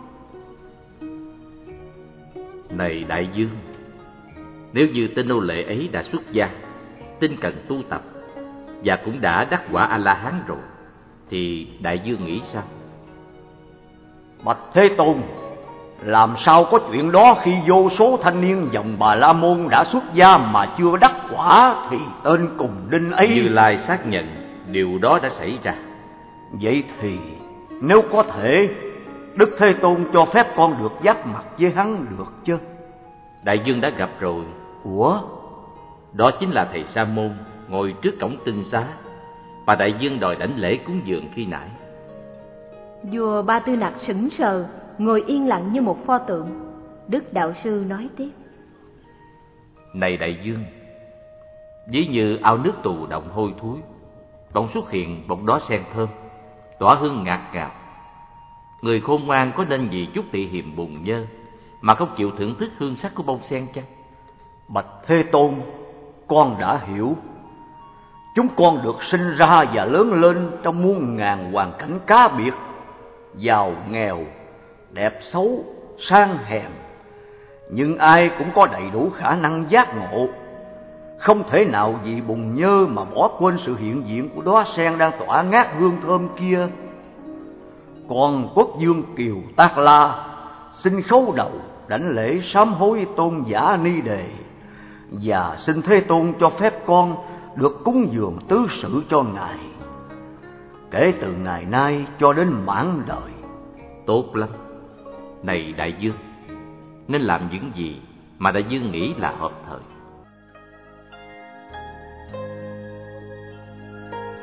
Này đại vương, nếu như tên nô lệ ấy đã xuất gia, tinh cần tu tập và cũng đã đắc quả A-la-hán rồi, thì đại vương nghĩ sao? Bạch Thế Tôn, làm sao có chuyện đó khi vô số thanh niên dòng Bà La Môn đã xuất gia mà chưa đắc quả thì tên cùng đinh ấy... Như Lai xác nhận điều đó đã xảy ra. Vậy thì nếu có thể, Đức Thế Tôn cho phép con được giáp mặt với hắn được chứ? Đại vương đã gặp rồi. Ủa? Đó chính là thầy Sa Môn ngồi trước cổng tinh xá và đại vương đòi đảnh lễ cúng dường khi nãy. Vua Ba Tư Nặc sững sờ, ngồi yên lặng như một pho tượng. Đức Đạo Sư nói tiếp: Này đại vương, ví như ao nước tù động hôi thối, bỗng xuất hiện một đóa sen thơm, tỏa hương ngạt ngào. Người khôn ngoan có nên vì chút tị hiềm bùn nhơ mà không chịu thưởng thức hương sắc của bông sen chăng? Bạch Thế Tôn, con đã hiểu. Chúng con được sinh ra và lớn lên trong muôn ngàn hoàn cảnh cá biệt, giàu nghèo, đẹp xấu, sang hèn, nhưng ai cũng có đầy đủ khả năng giác ngộ. Không thể nào vì bùn nhơ mà bỏ quên sự hiện diện của đóa sen đang tỏa ngát hương thơm kia. Còn quốc vương Kiều Tác La xin khấu đầu đảnh lễ sám hối tôn giả Ni Đề, và xin Thế Tôn cho phép con được cúng dường tứ sự cho ngài kể từ ngày nay cho đến mãn đời. Tốt lắm. Này đại vương, nên làm những gì mà đại vương nghĩ là hợp thời.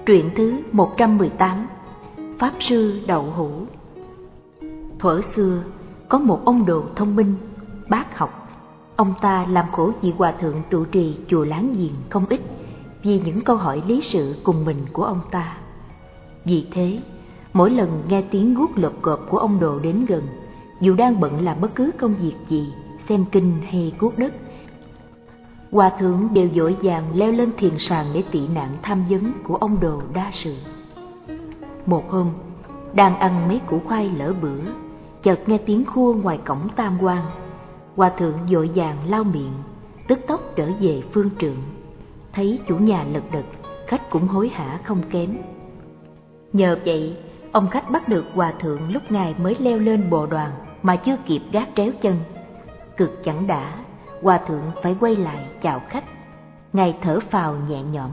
Truyện thứ một trăm mười tám. Pháp sư Đậu Hũ. Thuở xưa, có một ông đồ thông minh, bác học. Ông ta làm khổ vị hòa thượng trụ trì chùa láng giềng không ít vì những câu hỏi lý sự cùng mình của ông ta. Vì thế, mỗi lần nghe tiếng guốc lộp cộp của ông đồ đến gần, dù đang bận làm bất cứ công việc gì, xem kinh hay guốc đất, hòa thượng đều vội vàng leo lên thiền sàn để tị nạn tham vấn của ông đồ đa sự. Một hôm, đang ăn mấy củ khoai lỡ bữa, chợt nghe tiếng khua ngoài cổng Tam Quan. Hòa thượng vội vàng lau miệng, tức tốc trở về phương trượng. Thấy chủ nhà lật đật, khách cũng hối hả không kém. Nhờ vậy, ông khách bắt được hòa thượng lúc ngài mới leo lên bồ đoàn mà chưa kịp gác tréo chân. Cực chẳng đã, hòa thượng phải quay lại chào khách. Ngài thở phào nhẹ nhõm.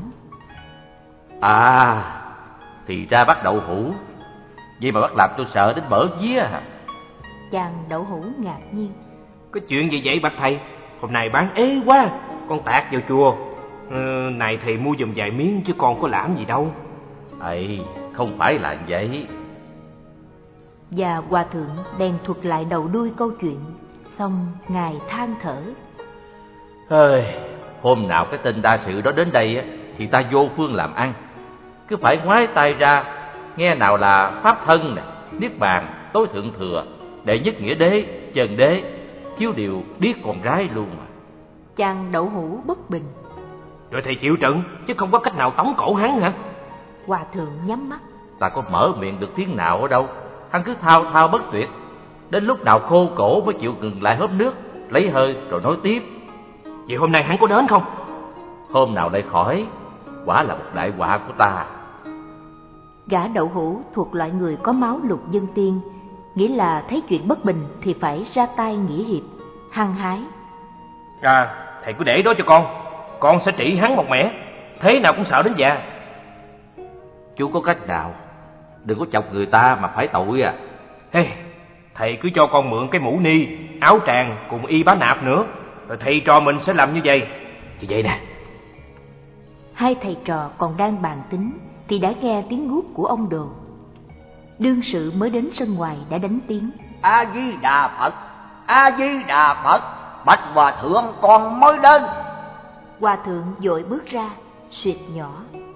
À, thì ra bác Đậu Hũ, vậy mà bác làm tôi sợ đến bở vía hả? Chàng Đậu Hũ ngạc nhiên. Có chuyện gì vậy bạch thầy? Hôm nay bán ế quá, con tạt vào chùa. Ừ, này thầy mua giùm vài miếng chứ con có làm gì đâu. Ấy, không phải là vậy. Và hòa thượng bèn thuật lại đầu đuôi câu chuyện, xong ngài than thở. Ơi, hôm nào cái tên đa sự đó đến đây á, thì ta vô phương làm ăn, cứ phải ngoái tay ra, nghe nào là pháp thân nè, niết bàn, tối thượng thừa, đệ nhất nghĩa đế, chân đế, chiếu điều điếc con gái luôn mà. Chàng Đậu Hũ bất bình. Rồi thầy chịu trận, chứ không có cách nào tống cổ hắn hả? Hòa thượng nhắm mắt. Ta có mở miệng được tiếng nào ở đâu, hắn cứ thao thao bất tuyệt, đến lúc nào khô cổ mới chịu ngừng lại hớp nước, lấy hơi rồi nói tiếp. Vậy hôm nay hắn có đến không? Hôm nào lại khỏi, quả là một đại họa của ta. Gã Đậu Hũ thuộc loại người có máu lục dân tiên, nghĩa là thấy chuyện bất bình thì phải ra tay nghĩa hiệp, hăng hái. À, thầy cứ để đó cho con, con sẽ trị hắn một mẻ, thế nào cũng sợ đến già. Chú có cách nào, đừng có chọc người ta mà phải tội à. Hey, thầy cứ cho con mượn cái mũ ni, áo tràng cùng y bá nạp nữa, rồi thầy trò mình sẽ làm như vậy. Như vậy nè. Hai thầy trò còn đang bàn tính thì đã nghe tiếng guốc của ông đồ. Đương sự mới đến sân ngoài đã đánh tiếng. A Di Đà Phật, A Di Đà Phật, bạch hòa thượng con mới đến. Hòa thượng vội bước ra, suýt nhỏ.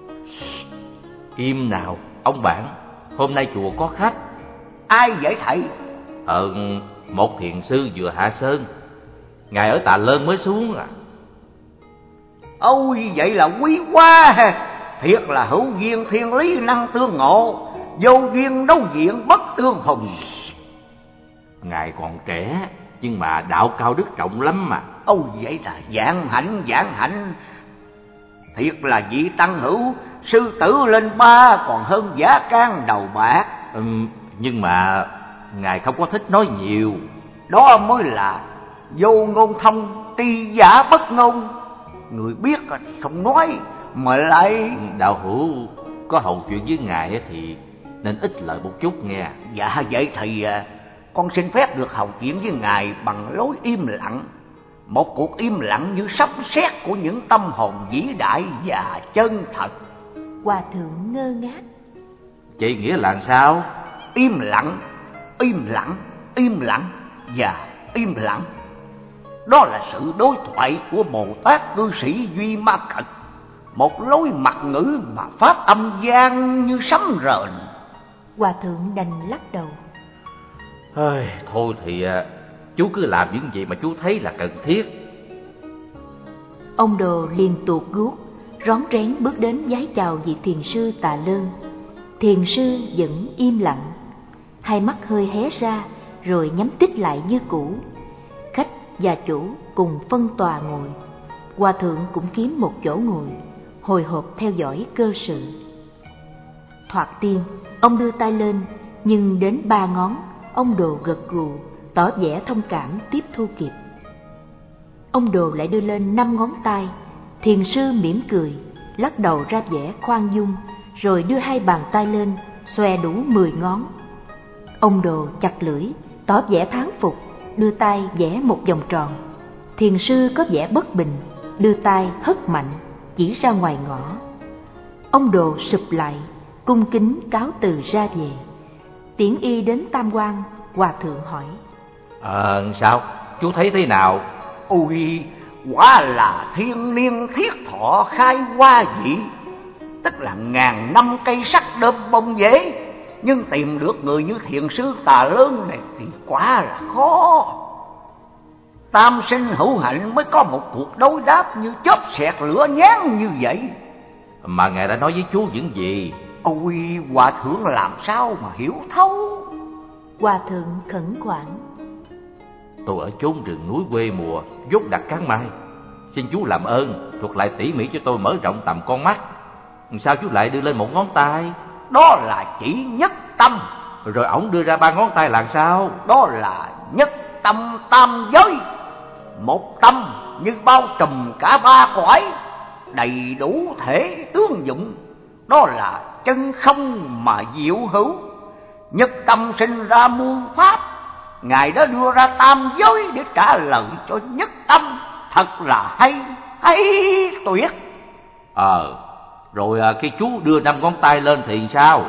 Im nào, ông bạn, hôm nay chùa có khách. Ai vậy thầy? Ờ, một thiền sư vừa hạ sơn, ngài ở Tà Lơn mới xuống à. Ôi vậy là quý quá, thiệt là hữu duyên thiên lý năng tương ngộ, vô duyên đấu diện bất tương hùng. Ngài còn trẻ, nhưng mà đạo cao đức trọng lắm mà. Ôi vậy là vạn hạnh, vạn hạnh. Thiệt là vị tăng hữu, sư tử lên ba còn hơn giả can đầu bạc. Ừ, nhưng mà ngài không có thích nói nhiều. Đó mới là vô ngôn thông, tri giả bất ngôn. Người biết thì không nói, mà lại... Đạo hữu có hầu chuyện với ngài thì nên ít lời một chút nghe. Dạ vậy thì con xin phép được hầu chuyện với ngài bằng lối im lặng. Một cuộc im lặng như sấm sét của những tâm hồn vĩ đại và chân thật. Hòa thượng ngơ ngác. Vậy nghĩa là sao? Im lặng, im lặng, im lặng và im lặng. Đó là sự đối thoại của Bồ Tát cư sĩ Duy Ma Cật, một lối mặt ngữ mà pháp âm vang như sấm rền. Hòa thượng đành lắc đầu. Ôi, thôi thì chú cứ làm những gì mà chú thấy là cần thiết. Ông đồ liền tuột guốc, rón rén bước đến vái chào vị thiền sư Tà Lơn. Thiền sư vẫn im lặng, hai mắt hơi hé ra rồi nhắm tít lại như cũ. Khách và chủ cùng phân tòa ngồi. Hòa thượng cũng kiếm một chỗ ngồi, hồi hộp theo dõi cơ sự. Thoạt tiên, ông đưa tay lên, nhưng đến ba ngón, ông đồ gật gù, tỏ vẻ thông cảm tiếp thu kịp. Ông đồ lại đưa lên năm ngón tay, thiền sư mỉm cười, lắc đầu ra vẻ khoan dung, rồi đưa hai bàn tay lên, xòe đủ mười ngón. Ông đồ chặt lưỡi, tỏ vẻ thán phục, đưa tay vẽ một vòng tròn. Thiền sư có vẻ bất bình, đưa tay hất mạnh, chỉ ra ngoài ngõ. Ông Đồ sụp lại, cung kính cáo từ ra về. Tiễn y đến Tam Quan, hòa thượng hỏi: Ờ sao, chú thấy thế nào? Ôi, quả là thiên niên thiết thọ khai hoa dị, tức là ngàn năm cây sắt đơm bông dễ, nhưng tìm được người như thiền sư Tà Lớn này thì quá là khó. Tam sinh hữu hạnh mới có một cuộc đối đáp như chớp xẹt lửa nhán như vậy. Mà ngài đã nói với chú những gì? Ôi, hòa thượng làm sao mà hiểu thấu. Hòa thượng khẩn khoản: Tôi ở chốn rừng núi quê mùa, dốt đặt cán mai. Xin chú làm ơn thuật lại tỉ mỉ cho tôi mở rộng tầm con mắt. Sao chú lại đưa lên một ngón tay? Đó là chỉ nhất tâm. Rồi ổng đưa ra ba ngón tay là sao? Đó là nhất tâm tam giới. Một tâm như bao trùm cả ba cõi, đầy đủ thể tướng dụng. Đó là chân không mà diệu hữu. Nhất tâm sinh ra muôn pháp. Ngài đã đưa ra tam giới để trả lời cho nhất tâm. Thật là hay, hay tuyệt. Ờ, rồi à, khi chú đưa năm ngón tay lên thì sao?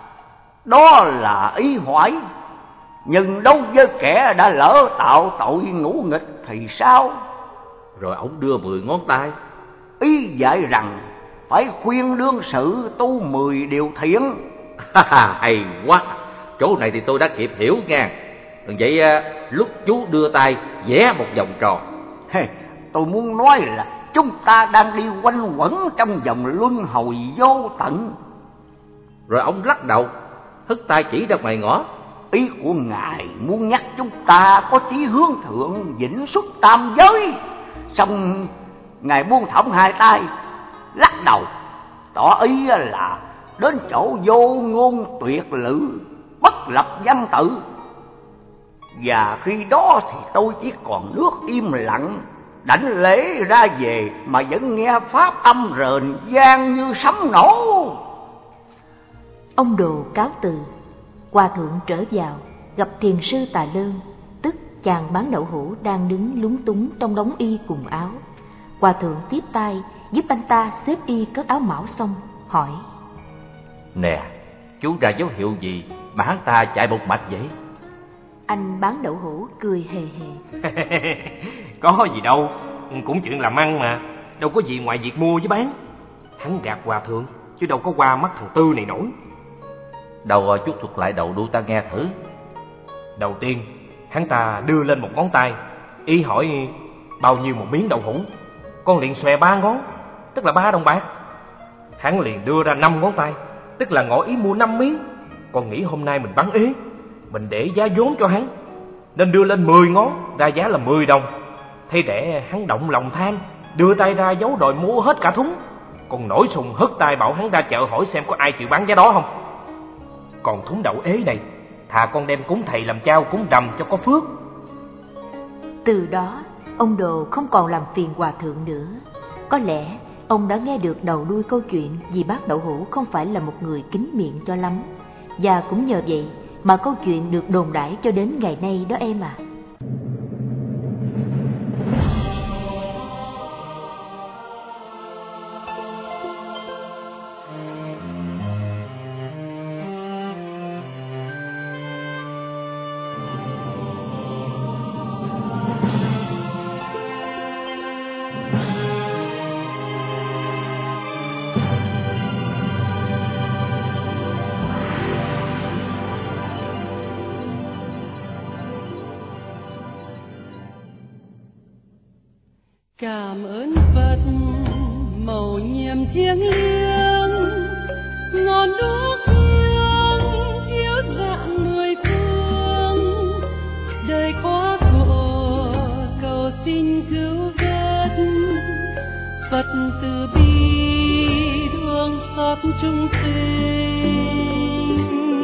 Đó là ý hỏi. Nhưng đâu với kẻ đã lỡ tạo tội ngũ nghịch thì sao? Rồi ổng đưa mười ngón tay. Ý dạy rằng phải khuyên đương sự tu mười điều thiện. Hay quá, chỗ này thì tôi đã kịp hiểu nha. Vậy à, lúc chú đưa tay vẽ một vòng tròn. Hey, tôi muốn nói là chúng ta đang đi quanh quẩn trong vòng luân hồi vô tận. Rồi ông lắc đầu, hất tay chỉ ra ngoài ngõ. Ý của Ngài muốn nhắc chúng ta có chí hướng thượng, vĩnh xuất tam giới. Xong Ngài buông thõng hai tay, lắc đầu, tỏ ý là đến chỗ vô ngôn tuyệt lự, bất lập văn tự. Và khi đó thì tôi chỉ còn nước im lặng, đảnh lễ ra về mà vẫn nghe pháp âm rền vang như sấm nổ. Ông Đồ cáo từ. Hòa thượng trở vào, gặp thiền sư Tà Lơn, tức chàng bán đậu hũ đang đứng lúng túng trong đống y cùng áo. Hòa thượng tiếp tay giúp anh ta xếp y cất áo mão xong, hỏi: Nè, chú ra dấu hiệu gì mà hắn ta chạy một mạch vậy? Anh bán đậu hũ cười hề hề: Có gì đâu, cũng chuyện làm ăn mà, đâu có gì ngoài việc mua với bán. Hắn gạt hòa thượng, chứ đâu có qua mắt thằng Tư này nổi. Đâu chút thuật lại đầu đuôi ta nghe thử. Đầu tiên, hắn ta đưa lên một ngón tay, y hỏi bao nhiêu một miếng đậu hũ. Con liền xòe ba ngón, tức là ba đồng bạc. Hắn liền đưa ra năm ngón tay, tức là ngỏ ý mua năm miếng. Con nghĩ hôm nay mình bán ế, mình để giá vốn cho hắn, nên đưa lên mười ngón, ra giá là mười đồng. Thế để hắn động lòng tham, đưa tay ra giấu đòi mua hết cả thúng. Con nổi sùng hất tay bảo hắn ra chợ hỏi xem có ai chịu bán giá đó không. Còn thúng đậu ế này, thà con đem cúng thầy làm chao cúng rằm cho có phước. Từ đó, ông Đồ không còn làm phiền hòa thượng nữa. Có lẽ ông đã nghe được đầu đuôi câu chuyện vì bác đậu hũ không phải là một người kín miệng cho lắm. Và cũng nhờ vậy mà câu chuyện được đồn đãi cho đến ngày nay đó em à. Cảm ơn Phật mầu nhiệm thiêng liêng, ngọn đuốc hương chiếu rạng mười phương. Đời quá khổ cầu xin cứu vớt, Phật từ bi thương xót chúng sinh.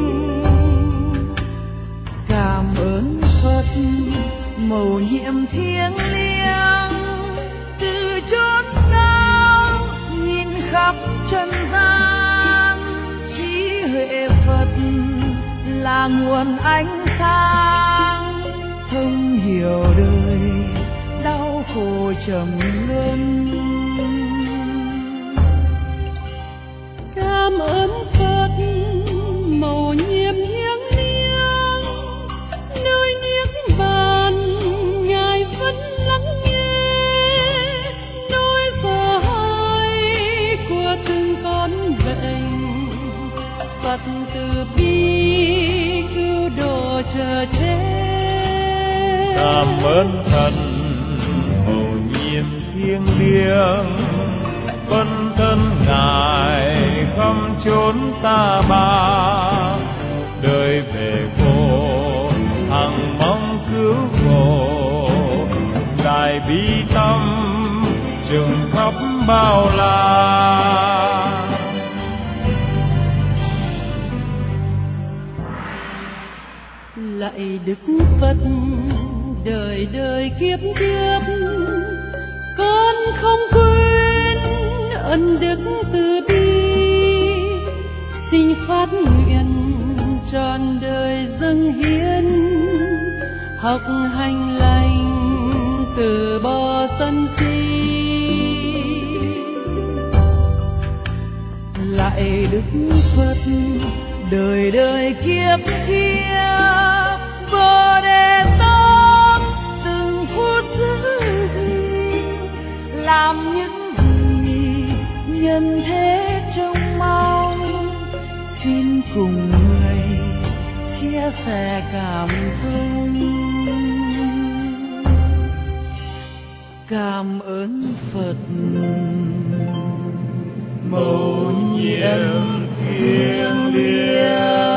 Cảm ơn Phật mầu nhiệm thiêng liêng, từ chốn sao nhìn khắp trần gian. Trí huệ Phật là nguồn ánh sáng, thông hiểu đời đau khổ trầm luân. ơn Phật mầu nhiệm thiêng liêng, nơi niết bàn Ngài vẫn lắng nghe nỗi sợ hãi của từng con bệnh. Phật từ bi cứu độ chờ chết. Cảm ơn Thần mầu nhiệm thiêng liêng, phân thân Ngài khắp chốn ta bà, đời về vô hằng mong cứu khổ, Ngài bi tâm chừng khắp bao la. Lạy Đức Phật đời đời kiếp kiếp, con không quên ân đức từ bi, xin phát nguyện trọn đời dâng hiến, học hành lành từ bỏ sân si. Lạy Đức Phật đời đời kiếp kiếp, Bồ Đề Tát từng phút giữ gìn, làm những gì nhân thế trông mong, xin cùng người chia sẻ cảm thông. Cảm ơn Phật mầu nhiệm thiêng liêng.